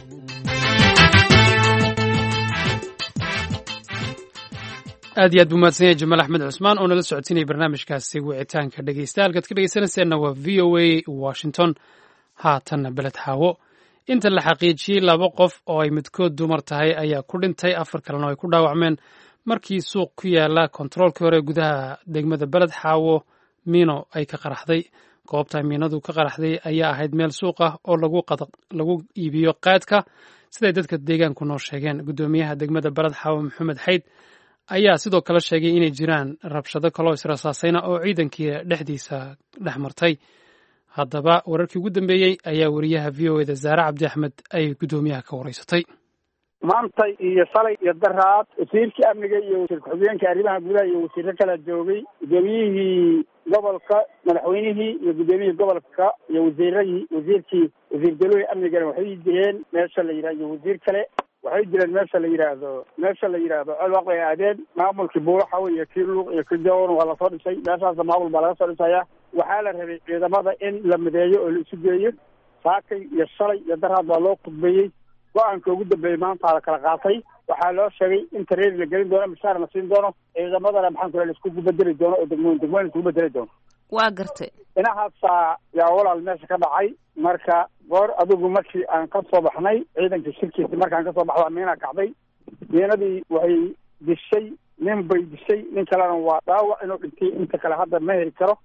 aad iyo aad buu mahadsan yahay jamaal axmed cusmaan oo nala socodsiinaya barnaamijkaasi wicitaanka dhegeysta. halkaad ka dhegeysanayseena waa v o a washington. haatanna beled xaawo. inta la xaqiijiyey laba qof oo ay midkood dumar tahay ayaa ku dhintay, afar kalena ay ku dhaawacmeen markii suuq ku yaala kontaroolkii hore gudaha degmada beled xaawo miino ay ka qaraxday. goobta miinadu ka qaraxday ayaa ahayd meel suuq ah oo lagu iibiyo qaadka, siday dadka deegaanku noo sheegeen. guddoomiyaha degmada beled xaawo maxamed xayd ayaa sidoo kale sheegay inay jiraan rabshado kaloo israsaasayna oo ciidankii dhexdiisa dhex martay. haddaba wararkii ugu dambeeyey ayaa wariyaha v o eda zaare cabdi axmed ay guddoomiyaha ka wareysatay. maanta iyo shalay iyo daraad wasiirkii amniga iyo wasiir ku-xigeenka arrimaha gudaha iyo wasiiro kala joogay, guddoomiyihii gobolka, madaxweynihii iyo guddoomiyihii gobolka iyo wasiiradii wasiirkii wasiir galooy amnigana waxay jireen meesha la yidhaha iyo wasiir kale waxay jireen meesha la yidhaahdo meesha la yidhaahdo colwaq ay aadeen. maamulkii buulaxaw iyo kii luuq iyo kii jawan waa lasoo dhisay, meeshaasa maamul baa laga soo dhisaya. waxaa la rabay ciidamada in la mideeyo oo la isu geeyo. saakay iyo shalay iyo daraad baa loo khudbeeyey. go-aanka ugu dambeeyey maanta la kala qaatay. waxaa loo sheegay in tareer la gelin doono mishaar la siin doono ciidamadana maxaan ku la isku bedeli doono oo degmooyin degmooyin isku bedeli doono waa gartay inahaasaa yaa walaal meesha ka dhacay marka goor adigu markii aan ka soo baxnay ciidankii shirkiisi markaan kasoo baxda miina kacday miinadii waxay dishay nin bay dishay nin kalena waa dhaawac inuu dhintay inta kale hadda ma heli karo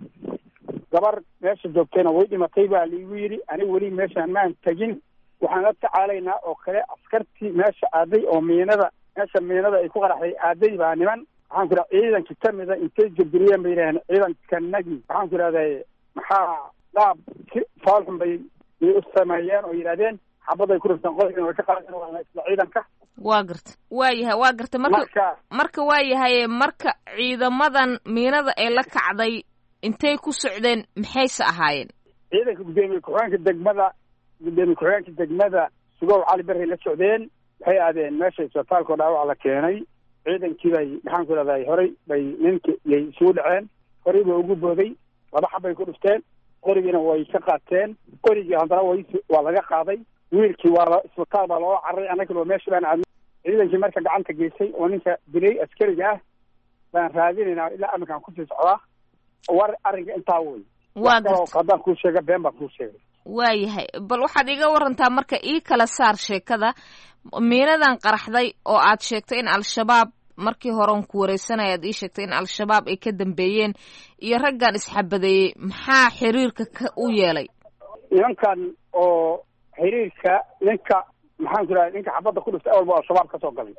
gabar meesha joogtayna way dhimatay baa laigu yidhi aniga weli meeshaan maan tegin waxaan la tacaalaynaa oo kale askartii meesha aaday oo miinada meesha miinada ay ku qaraxday aaday baa niman waxaan ku idhaha ciidankii kamida intay jabiriyeen bay yidhaaheen ciidankanagii waxaan ku idhahday maxaa dhaab faalxun bay bay u sameeyeen oo yidhahdeen xabaday ku rifteen qodobkiina way ka qaadeen waa isla ciidanka waa garta waa yahay waa garta marka marka waa yahay marka ciidamadan miinada ee la kacday intay ku socdeen maxayse ahaayeen ciidanka gudoomiye ku-xigeenka degmada gudoomiye ku-xigeenka degmada sugow cali berray la socdeen waxay aadeen meesha isbitaalkao dhaawac la keenay ciidankii bay maxaan ku idhahday horey bay ninki yay isugu dhaceen horey ba ugu booday laba xabbay ku dhufteen qorigiina way ka qaateen qorigii haddana way waa laga qaaday wiilkii waa la isbitaal baa looga cararay annagana waa meesha baan aadnay ciidankii marka gacanta geysay oo ninka dilay askariga ah baan raadinaynaa ilaa aminkaan kusii socdaa war arrinka intaa wey waa garta haddaan kuu sheega been baan kuu sheegay waa yahay bal waxaad iga warantaa marka ii kala saar sheekada miinadan qaraxday oo aad sheegtay in al-shabaab markii horen ku wareysanaya ad ii sheegtay in al-shabaab ay ka dambeeyeen iyo raggan isxabadeeyey maxaa xiriirka ka u yeelay nimankan oo xiriirka ninka maxaan ku idhaha ninka xabadda ku dhiftay awalba al-shabaab ka soo galay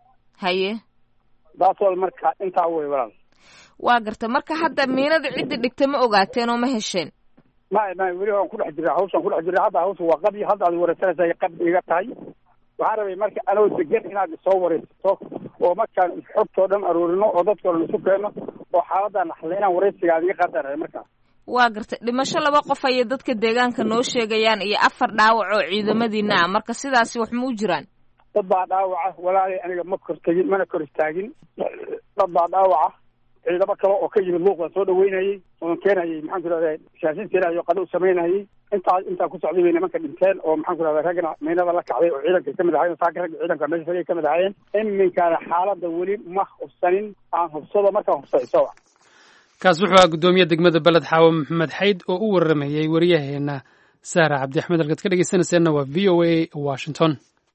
haye daasoo marka intaa wey walaal waa garta marka hadda miinada ciddi dhigta ma ogaateen oo ma hesheen may may weli waan ku dhex jiraa hawshaan ku dhex jiraa hadda hawsha waa qabi hadda ad wareysanaysa qabdi iga tahay waxaan rabay marka anoo degan inaad isoo wareysato oo markaan xogtoo dhan aruurino oo dadkoo dhan isu keenno oo xaaladaan naxla inaan wareysigaad iga qaadan rabay markaa waa gartay dhimasho laba qof ayay dadka deegaanka noo sheegayaan iyo afar dhaawac oo ciidamadiina ah marka sidaasi wax ma u jiraan dad baa dhaawaca walaalay aniga ma kor tegin mana kor istaagin dad baa dhaawaca ciidamo kale oo ka yimid luuq baan soo dhaweynayay oon keenayay maxaan ku idhahday shaashin tiraayo qado u samaynayay intaa intaa ku socday bay nimanka dhinteen oo maxaan ku idhahday raggana miinada la kacday oo ciidanka kamid ahayen saaka ragga ciidanka meesha fagay kamid ahaayeen iminkaana xaaladda weli ma hubsanin aan hubsado markaan hubsa isawa kaas wuxuu ahaa guddoomiye degmada beled xaawo maxamed xayd oo u waramayay wariyaheena sahra cabdi axmed halkaad ka dhegeysanayseena waa v o a washington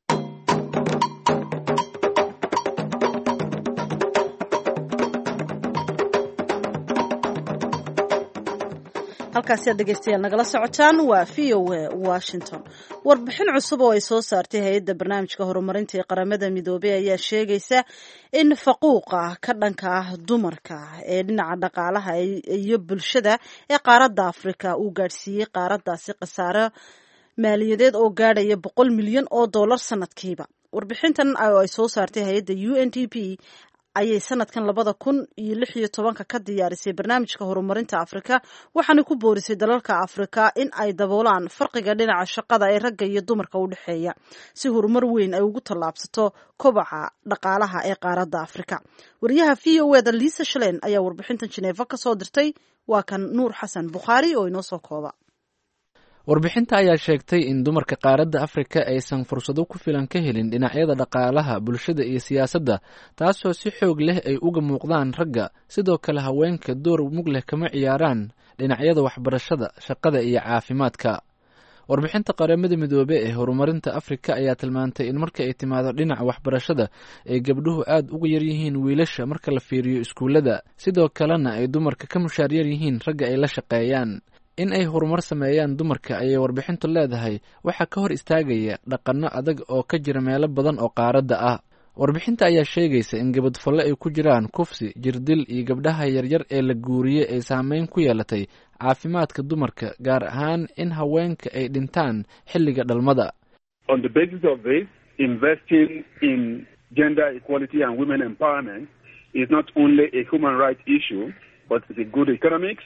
halkaasi aad dhegeystayaal nagala socotaan waa v o a washington warbixin cusub oo ay soo saartay hay-adda barnaamijka horumarinta ee qaramada midoobey ayaa sheegaysa in faquuqa ka dhanka ah dumarka ee dhinaca dhaqaalaha iyo bulshada ee qaaradda afrika uu gaadhsiiyey qaaraddaasi khasaaro maaliyadeed oo gaadhaya boqol milyan oo dollar sanadkiiba warbixintan oo ay soo saartay hay-adda u n d p ayay sanadkan labada kun iyo lix iyo tobanka ka diyaarisay barnaamijka horumarinta afrika waxaana ku boorisay dalalka afrika in ay daboolaan farqiga dhinaca shaqada ee ragga iyo dumarka u dhexeeya si horumar weyn ay ugu tallaabsato kobaca dhaqaalaha ee qaaradda afrika wariyaha v o eda liisa shalen ayaa warbixintan jineefa ka soo dirtay waa kan nuur xasan bukhaari oo inoo soo kooba warbixinta ayaa sheegtay in dumarka qaaradda afrika aysan fursado ku filan ka helin dhinacyada dhaqaalaha bulshada iyo siyaasadda taasoo si xoog leh ay uga muuqdaan ragga sidoo kale haweenka door mug leh kama ciyaaraan dhinacyada waxbarashada shaqada iyo caafimaadka warbixinta qaramada midoobe ee horumarinta afrika ayaa tilmaantay in marka ay timaado dhinaca waxbarashada ay gabdhuhu aad uga yaryihiin wiilasha marka la fiiriyo iskuullada sidoo kalena ay dumarka ka mushaar yar yihiin ragga ay la shaqeeyaan in ay horumar sameeyaan dumarka ayay warbixintu leedahay waxaa ka hor istaagaya dhaqanno adag oo ka jira meelo badan oo qaaradda ah warbixinta ayaa sheegaysa in gabadfalle ay ku jiraan kufsi jirdil iyo gabdhaha yaryar ee la guuriyey ay saameyn ku yeelatay caafimaadka dumarka gaar ahaan in haweenka ay dhintaan xilliga dhalmada on the basis of this investing in gender equality and women empowerment is not only a human rights issue but it's a good economics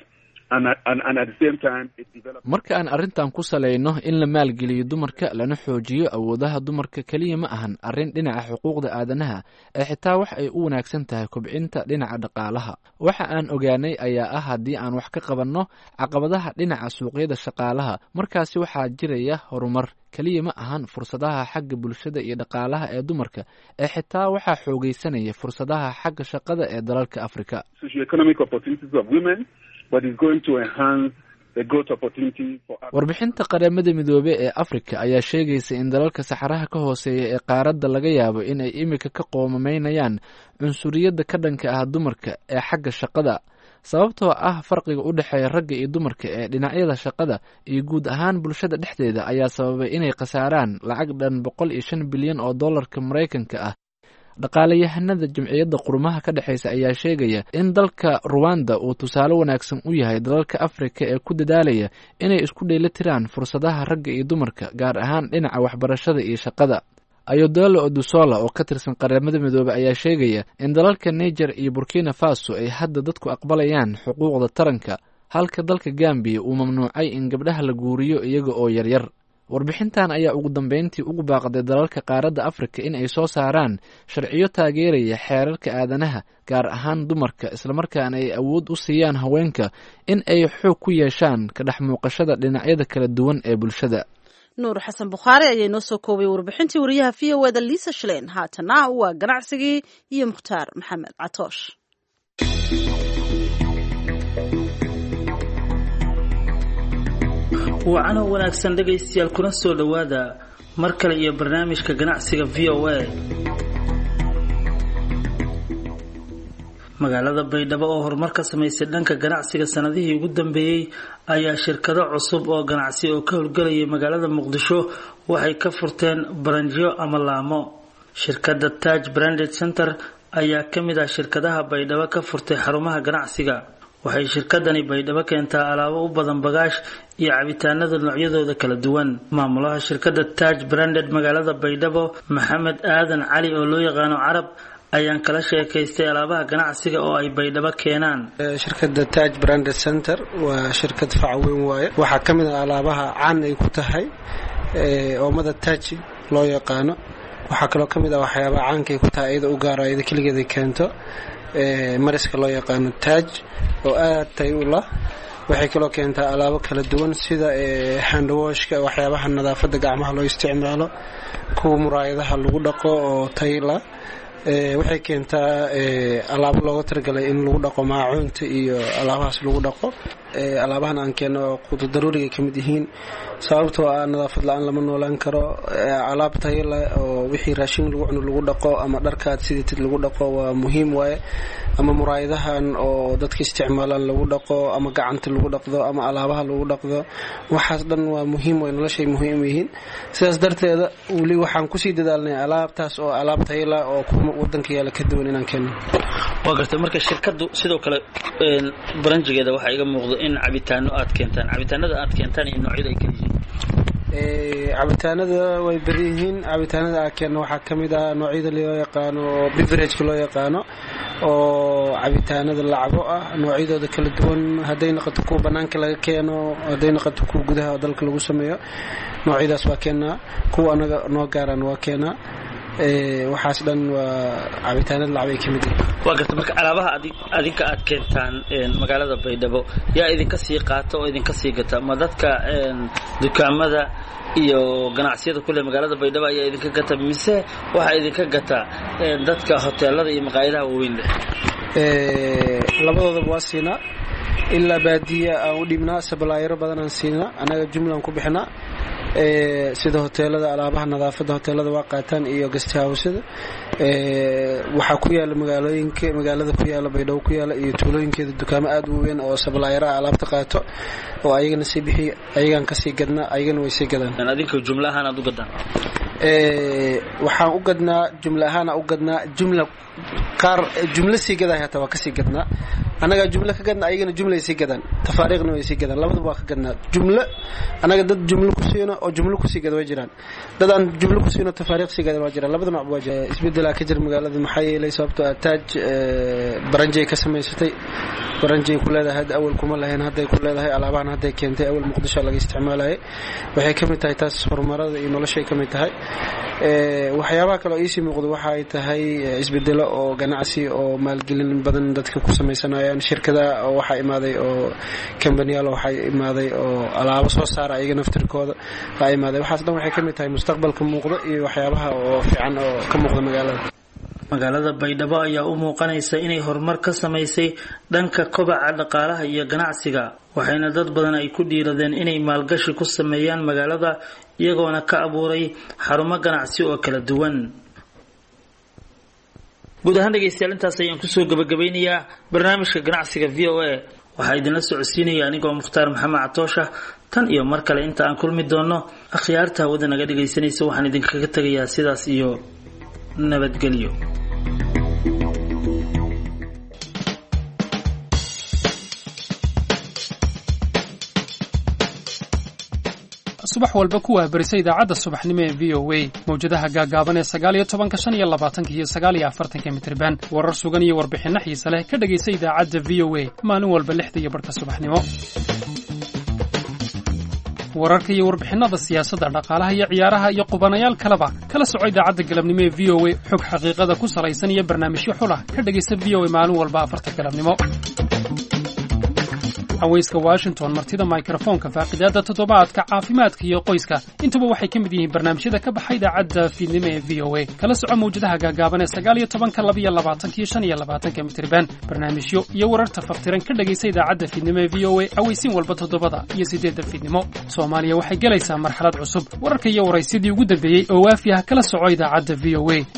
marka aan arrintan ku salayno in la maalgeliyo dumarka lana xoojiyo awoodaha dumarka keliya ma ahan arrin dhinaca xuquuqda aadanaha ee xitaa wax ay u wanaagsan tahay kobcinta dhinaca dhaqaalaha. waxa aan ogaanay ayaa ah haddii aan wax ka qabanno caqabadaha dhinaca suuqyada shaqaalaha, markaasi waxaa jiraya horumar. keliya ma ahan fursadaha xagga bulshada iyo dhaqaalaha ee dumarka ee xitaa waxaa xoogaysanaya fursadaha xagga shaqada ee dalalka Afrika. warbixinta qaramada midoobey ee Afrika ayaa sheegaysa in dalalka saxaraha ka hooseeya ee qaaradda laga yaabo in ay imika ka qoomameynayaan cunsuriyadda ka dhanka ah dumarka ee xagga shaqada, sababtoo ah farqiga u dhexeeya ragga iyo dumarka ee dhinacyada shaqada iyo guud ahaan bulshada dhexdeeda ayaa sababay inay khasaaraan lacag dhan boqol iyo shan bilyan oo dollarka Mareykanka ah. dhaqaalayahanada jamciyadda qurumaha ka dhexeysa ayaa sheegaya in dalka Rwanda uu tusaale wanaagsan u yahay dalalka Afrika ee ku dadaalaya inay isku dheelitiraan fursadaha ragga iyo dumarka, gaar ahaan dhinaca waxbarashada iyo shaqada. Ayodele Odusola oo ka tirsan qaramada midoobey ayaa sheegaya in dalalka Niger iyo Burkina Faso ay hadda dadku aqbalayaan xuquuqda taranka, halka dalka Gambia uu mamnuucay in gabdhaha la guuriyo iyaga oo yaryar. warbixintan ayaa ugu dambeyntii ugu baaqday dalalka qaaradda Afrika in ay soo saaraan sharciyo taageeraya xeerarka aadanaha, gaar ahaan dumarka, islamarkaana ay awood u siiyaan haweenka in ay xoog ku yeeshaan ka dhex muuqashada dhinacyada kala duwan ee bulshada. nuur xasan bukhaari ayaa inoo soo koobay warbixintii wariyaha v o eda Lisa Schlein. haatana waa ganacsigii iyo Mukhtaar Maxamed Catoosh. wacano wanaagsan dhegaystayaal, kuna soo dhowaada mar kale iyo barnaamijka ganacsiga v o a. magaalada Baydhabo oo horumar ka samaysay dhanka ganacsiga sanadihii ugu dambeeyay ayaa shirkado cusub oo ganacsi oo ka howlgalayay magaalada Muqdisho waxay ka furteen baranjiyo ama laamo. shirkadda Taj Branded Center ayaa ka mid ah shirkadaha Baydhabo ka furtay xarumaha ganacsiga. waxay shirkadani Baydhabo keentaa alaabo u badan bagaash iyo cabitaanada noocyadooda kala duwan. maamulaha shirkadda Taj Branded magaalada Baydhabo, Maxamed Aadan Cali oo loo yaqaano Carab, ayaan kala sheekaystay alaabaha ganacsiga oo ay Baydhabo keenaan. shirkadda Taj Branded Center waa shirkad fac weyn waaye. waxaa ka mid ah alaabaha caan ay ku tahay oomada Taj loo yaqaano. waxaa kaloo ka mid ah waxyaabaha caanka ay ku tahay iyada u gaar ah iyada keligeeda keento mariska loo yaqaano Taj oo aad tay u la. waxay kaloo keentaa alaabo kala duwan sida hand washka, waxyaabaha nadaafadda gacmaha loo isticmaalo, kuwa muraayadaha lagu dhaqo oo tay la. waxay keentaa alaabo looga talagalay in lagu dhaqo maacuunta iyo alaabahaas lagu dhaqo. alaabahan aan keeno quud daruuriga ka mid yihiin, sababtoo ah nadaafad la-aan lama noolaan karo. alaab tayo leh oo wixii raashin lagu cuno lagu dhaqo ama dharkaad sidatid lagu dhaqo waa muhiim waaye, ama muraayadahan oo dadka isticmaalaan lagu dhaqo, ama gacanta lagu dhaqdo, ama alaabaha lagu dhaqdo. waxaas dhan waa muhiim way, noloshay muhiim yihiin. sidaas darteeda weli waxaan kusii dadaalnay alaabtaas oo alaab tayo leh oo wadanka yaala ka duwan inaan keeno. waa gartay. marka shirkadu sidoo kale baranjigeeda waxaa iga muuqdo in cabitaano aad keentaan. cabitaanada aad keentaan iyo noocyada ay kala yihiin? cabitaanada way badan yihiin. cabitaanada aan keeno waxaa ka mid ah noocyada loo yaqaano beverage loo yaqaano oo cabitaanada lacabo ah noocyadooda kala duwan. hadday noqoto kuwa banaanka laga keeno, hadday noqoto kuwa gudaha dalka lagu sameeyo, noocyadaas waa keenaa. kuwa anaga noo gaaraan waa keenaa. waxaas dhan waa cabitaanada lacab ay ka mid yihiin. waa garta. marka alaabaha adinka aad keentaan magaalada Baydhabo yaa idinka sii qaata oo idinka sii gata? ma dadka dukaamada iyo ganacsiyada kule magaalada Baydhabo ayaa idinka gata, mise waxaa idinka gata dadka hoteelada iyo maqaayadaha waaweyn leh? labadoodaba waa siinaa. ilaa baadiya aan u dhibnaa, sablaayaro badan aan siinaa, anaga jumlaan ku bixinaa. sida hoteelada alaabaha nadaafadda hoteelada waa qaataan iyo guest house-da. waxaa ku yaala magaalooyinka magaalada ku yaala Baydhabo ku yaala iyo tuulooyinkeeda dukaamo aad u weyn oo sablaayaro alaabta qaato oo ayagana sii bixi ayagan ka sii gadnaa, ayagana way sii gadaan. adinka jumla ahaan aad u gadaan? waxaan u gadnaa jumla ahaan u gadnaa. jumla qaar jumla sii gadaa hataa waa ka sii gadnaa anaga jumla ka gadna ayagana jumla sii gadan tafaariiqna way sii gadan labadaba ka gadna jumla anaga dad jumla ku siino oo jumla ku sii gad way jiraan dad aan jumla ku siino tafaariiq sii gad way jiraan labada nooc waa jiraan isbedel ka jir magaalada maxay yeelay sababtoo ah taaj baranjay ka samaysatay baranjay ku leedahay awal kuma lahayn hadda ku leedahay alaabahan hadda keentay awal muqdisho laga isticmaalay waxay ka mid tahay taas horumarada iyo noloshay ka mid tahay ee waxyaabaha kale oo ii muuqdo waxa ay tahay isbedelo oo ganacsi oo maalgelin badan dadka ku samaysanayaan shirkada waxa imaaday oo kambaniyada waxa imaaday oo alaabo soo saar ayaga naftirkooda ay imaaday waxaas dhan waxay ka mid tahay mustaqbalka muuqdo iyo waxyaabaha oo fiican oo ka muuqda magaalada magaalada Baydhabo ayaa u muuqanaysa inay horumar ka samaysay dhanka kobaca dhaqaalaha iyo ganacsiga waxayna dad badan ay ku dhiiradeen inay maalgashi ku sameeyaan magaalada iyagoona ka abuuray xarumo ganacsi oo kala duwan guud ahaan dhegeystayaal intaas ayaan kusoo gabagabeynayaa barnaamijka ganacsiga V O A waxaa idinla socodsiinaya anigoo Mukhtaar Maxamed Catoosha tan iyo mar kale inta aan kulmi doono akhyaarta hawada naga dhegeysanaysa waxaan idinkaga tagayaa sidaas iyo nabadgelyo subax walba ku waabarisa idaacadda subaxnimo ee V O A mawjadaha gaagaaban ee sagaal iyo tobanka shan iyo labaatanka iyo sagaal iyo afartanka mitirban warar sugan iyo warbixinno xiise leh ka dhegaysa idaacadda V O A maalin walba lixda iyo barhka subaxnimo wararka iyo warbixinada siyaasadda dhaqaalaha iyo ciyaaraha iyo qubanayaal kaleba kala soco idaacadda galabnimo ee V O A xog xaqiiqada ku salaysan iyo barnaamijyo xulah ka dhegaysa V O A maalin walba afarta galabnimo hawayska Washington martida microphone-ka faaqidaada toddobaadka caafimaadka iyo qoyska intuba waxay ka mid yihiin barnaamijyada ka baxay idaacadda fiidnimo ee V O A kala soco mawjadaha gaagaaban ee sagaal iyo tobanka laba iyo labaatanka iyo shan iyo labaatanka mitirban barnaamijyo iyo wararta faftiran ka dhagaysa idaacadda fiidnimo ee V O A awaysiin walba toddobada iyo sideedda fiidnimo Soomaaliya waxay galaysaa marxalad cusub wararka iyo waraysidii ugu dambeeyay oo waafi ah kala soco idaacadda V O A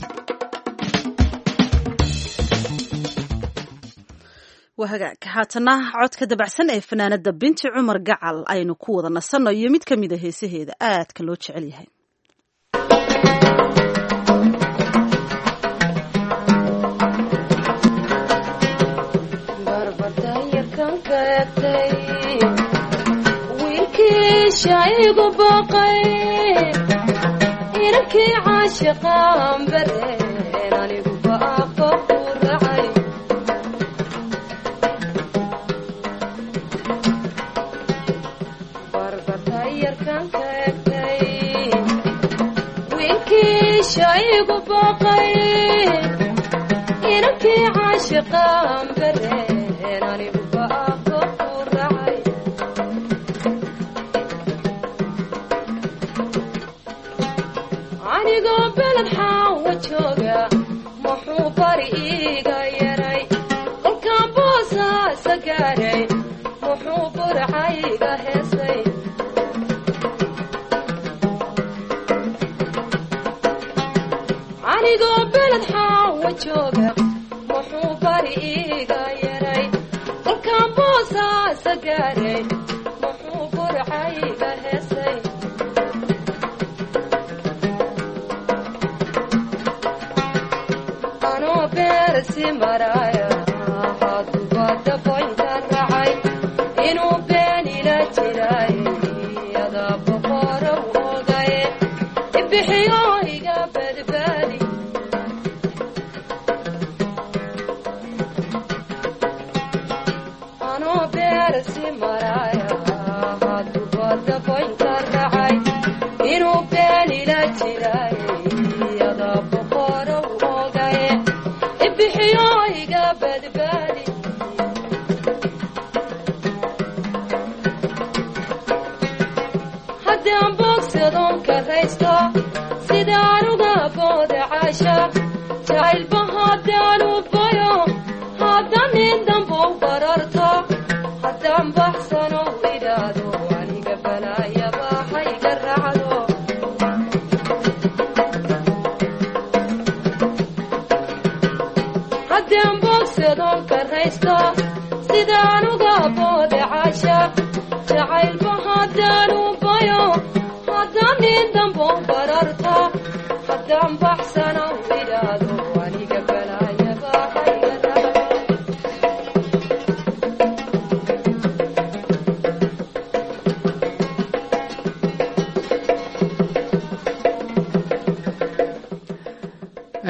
وهاجا كحاتنا عد كده بعسن أي فنانة بنت عمر جعل أي نقود نصنا يميت كميده هي سهيد آت كلوتش عليها شايق باقي إنكي عاشقا برين أنا بقى ورعي بربطير كان كاكتي وإنكي شايق باقي إنكي عاشقا برين أنا بقى ورعي anigoo beled xaawa jooga muxuu bari iiga yaray kolkaan boosaasa gaaray muxuu burcayga heesay anigoo beled xaawa jooga muxuu bari iiga yaray kolkaan boosaasa gaaray muxuu burcayga heesay si maraya hadu bada bointa racay inuu been ila jiray yada boqora ogaye ibixiyo iga badbaadi anoo beer si maraya hadu bada bointa racay inuu been ila jiray yada boqora ogaye bixiyoiga badbaadi haddaan boogsadoon karaysto sidaan uga booda caasha jacaylba haddaan u bayo haddaan nin dambo u bararto haddaan baxsano idhaado aniga balaayaba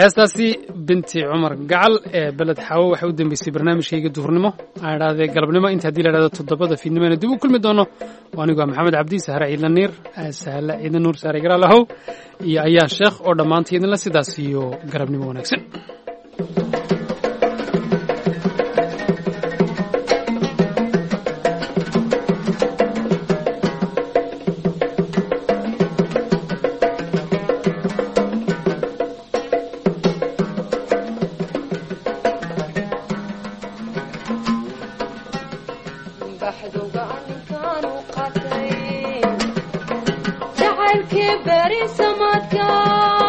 heestaasi binti cumar gacal ee beled xaawo waxay u dambeysay barnaamijkayga duhurnimo aan idhahdee galabnimo inta haddii la idhahdo toddobada fiidnimona dib u kulmi doono anigu waa maxamed cabdi sahre ciidla niir sahle ciidla nuur saare garaalahow iyo ayaan sheekh oo dhammaantii idinla sidaas iyo garabnimo wanaagsan jacaylkii beri samadka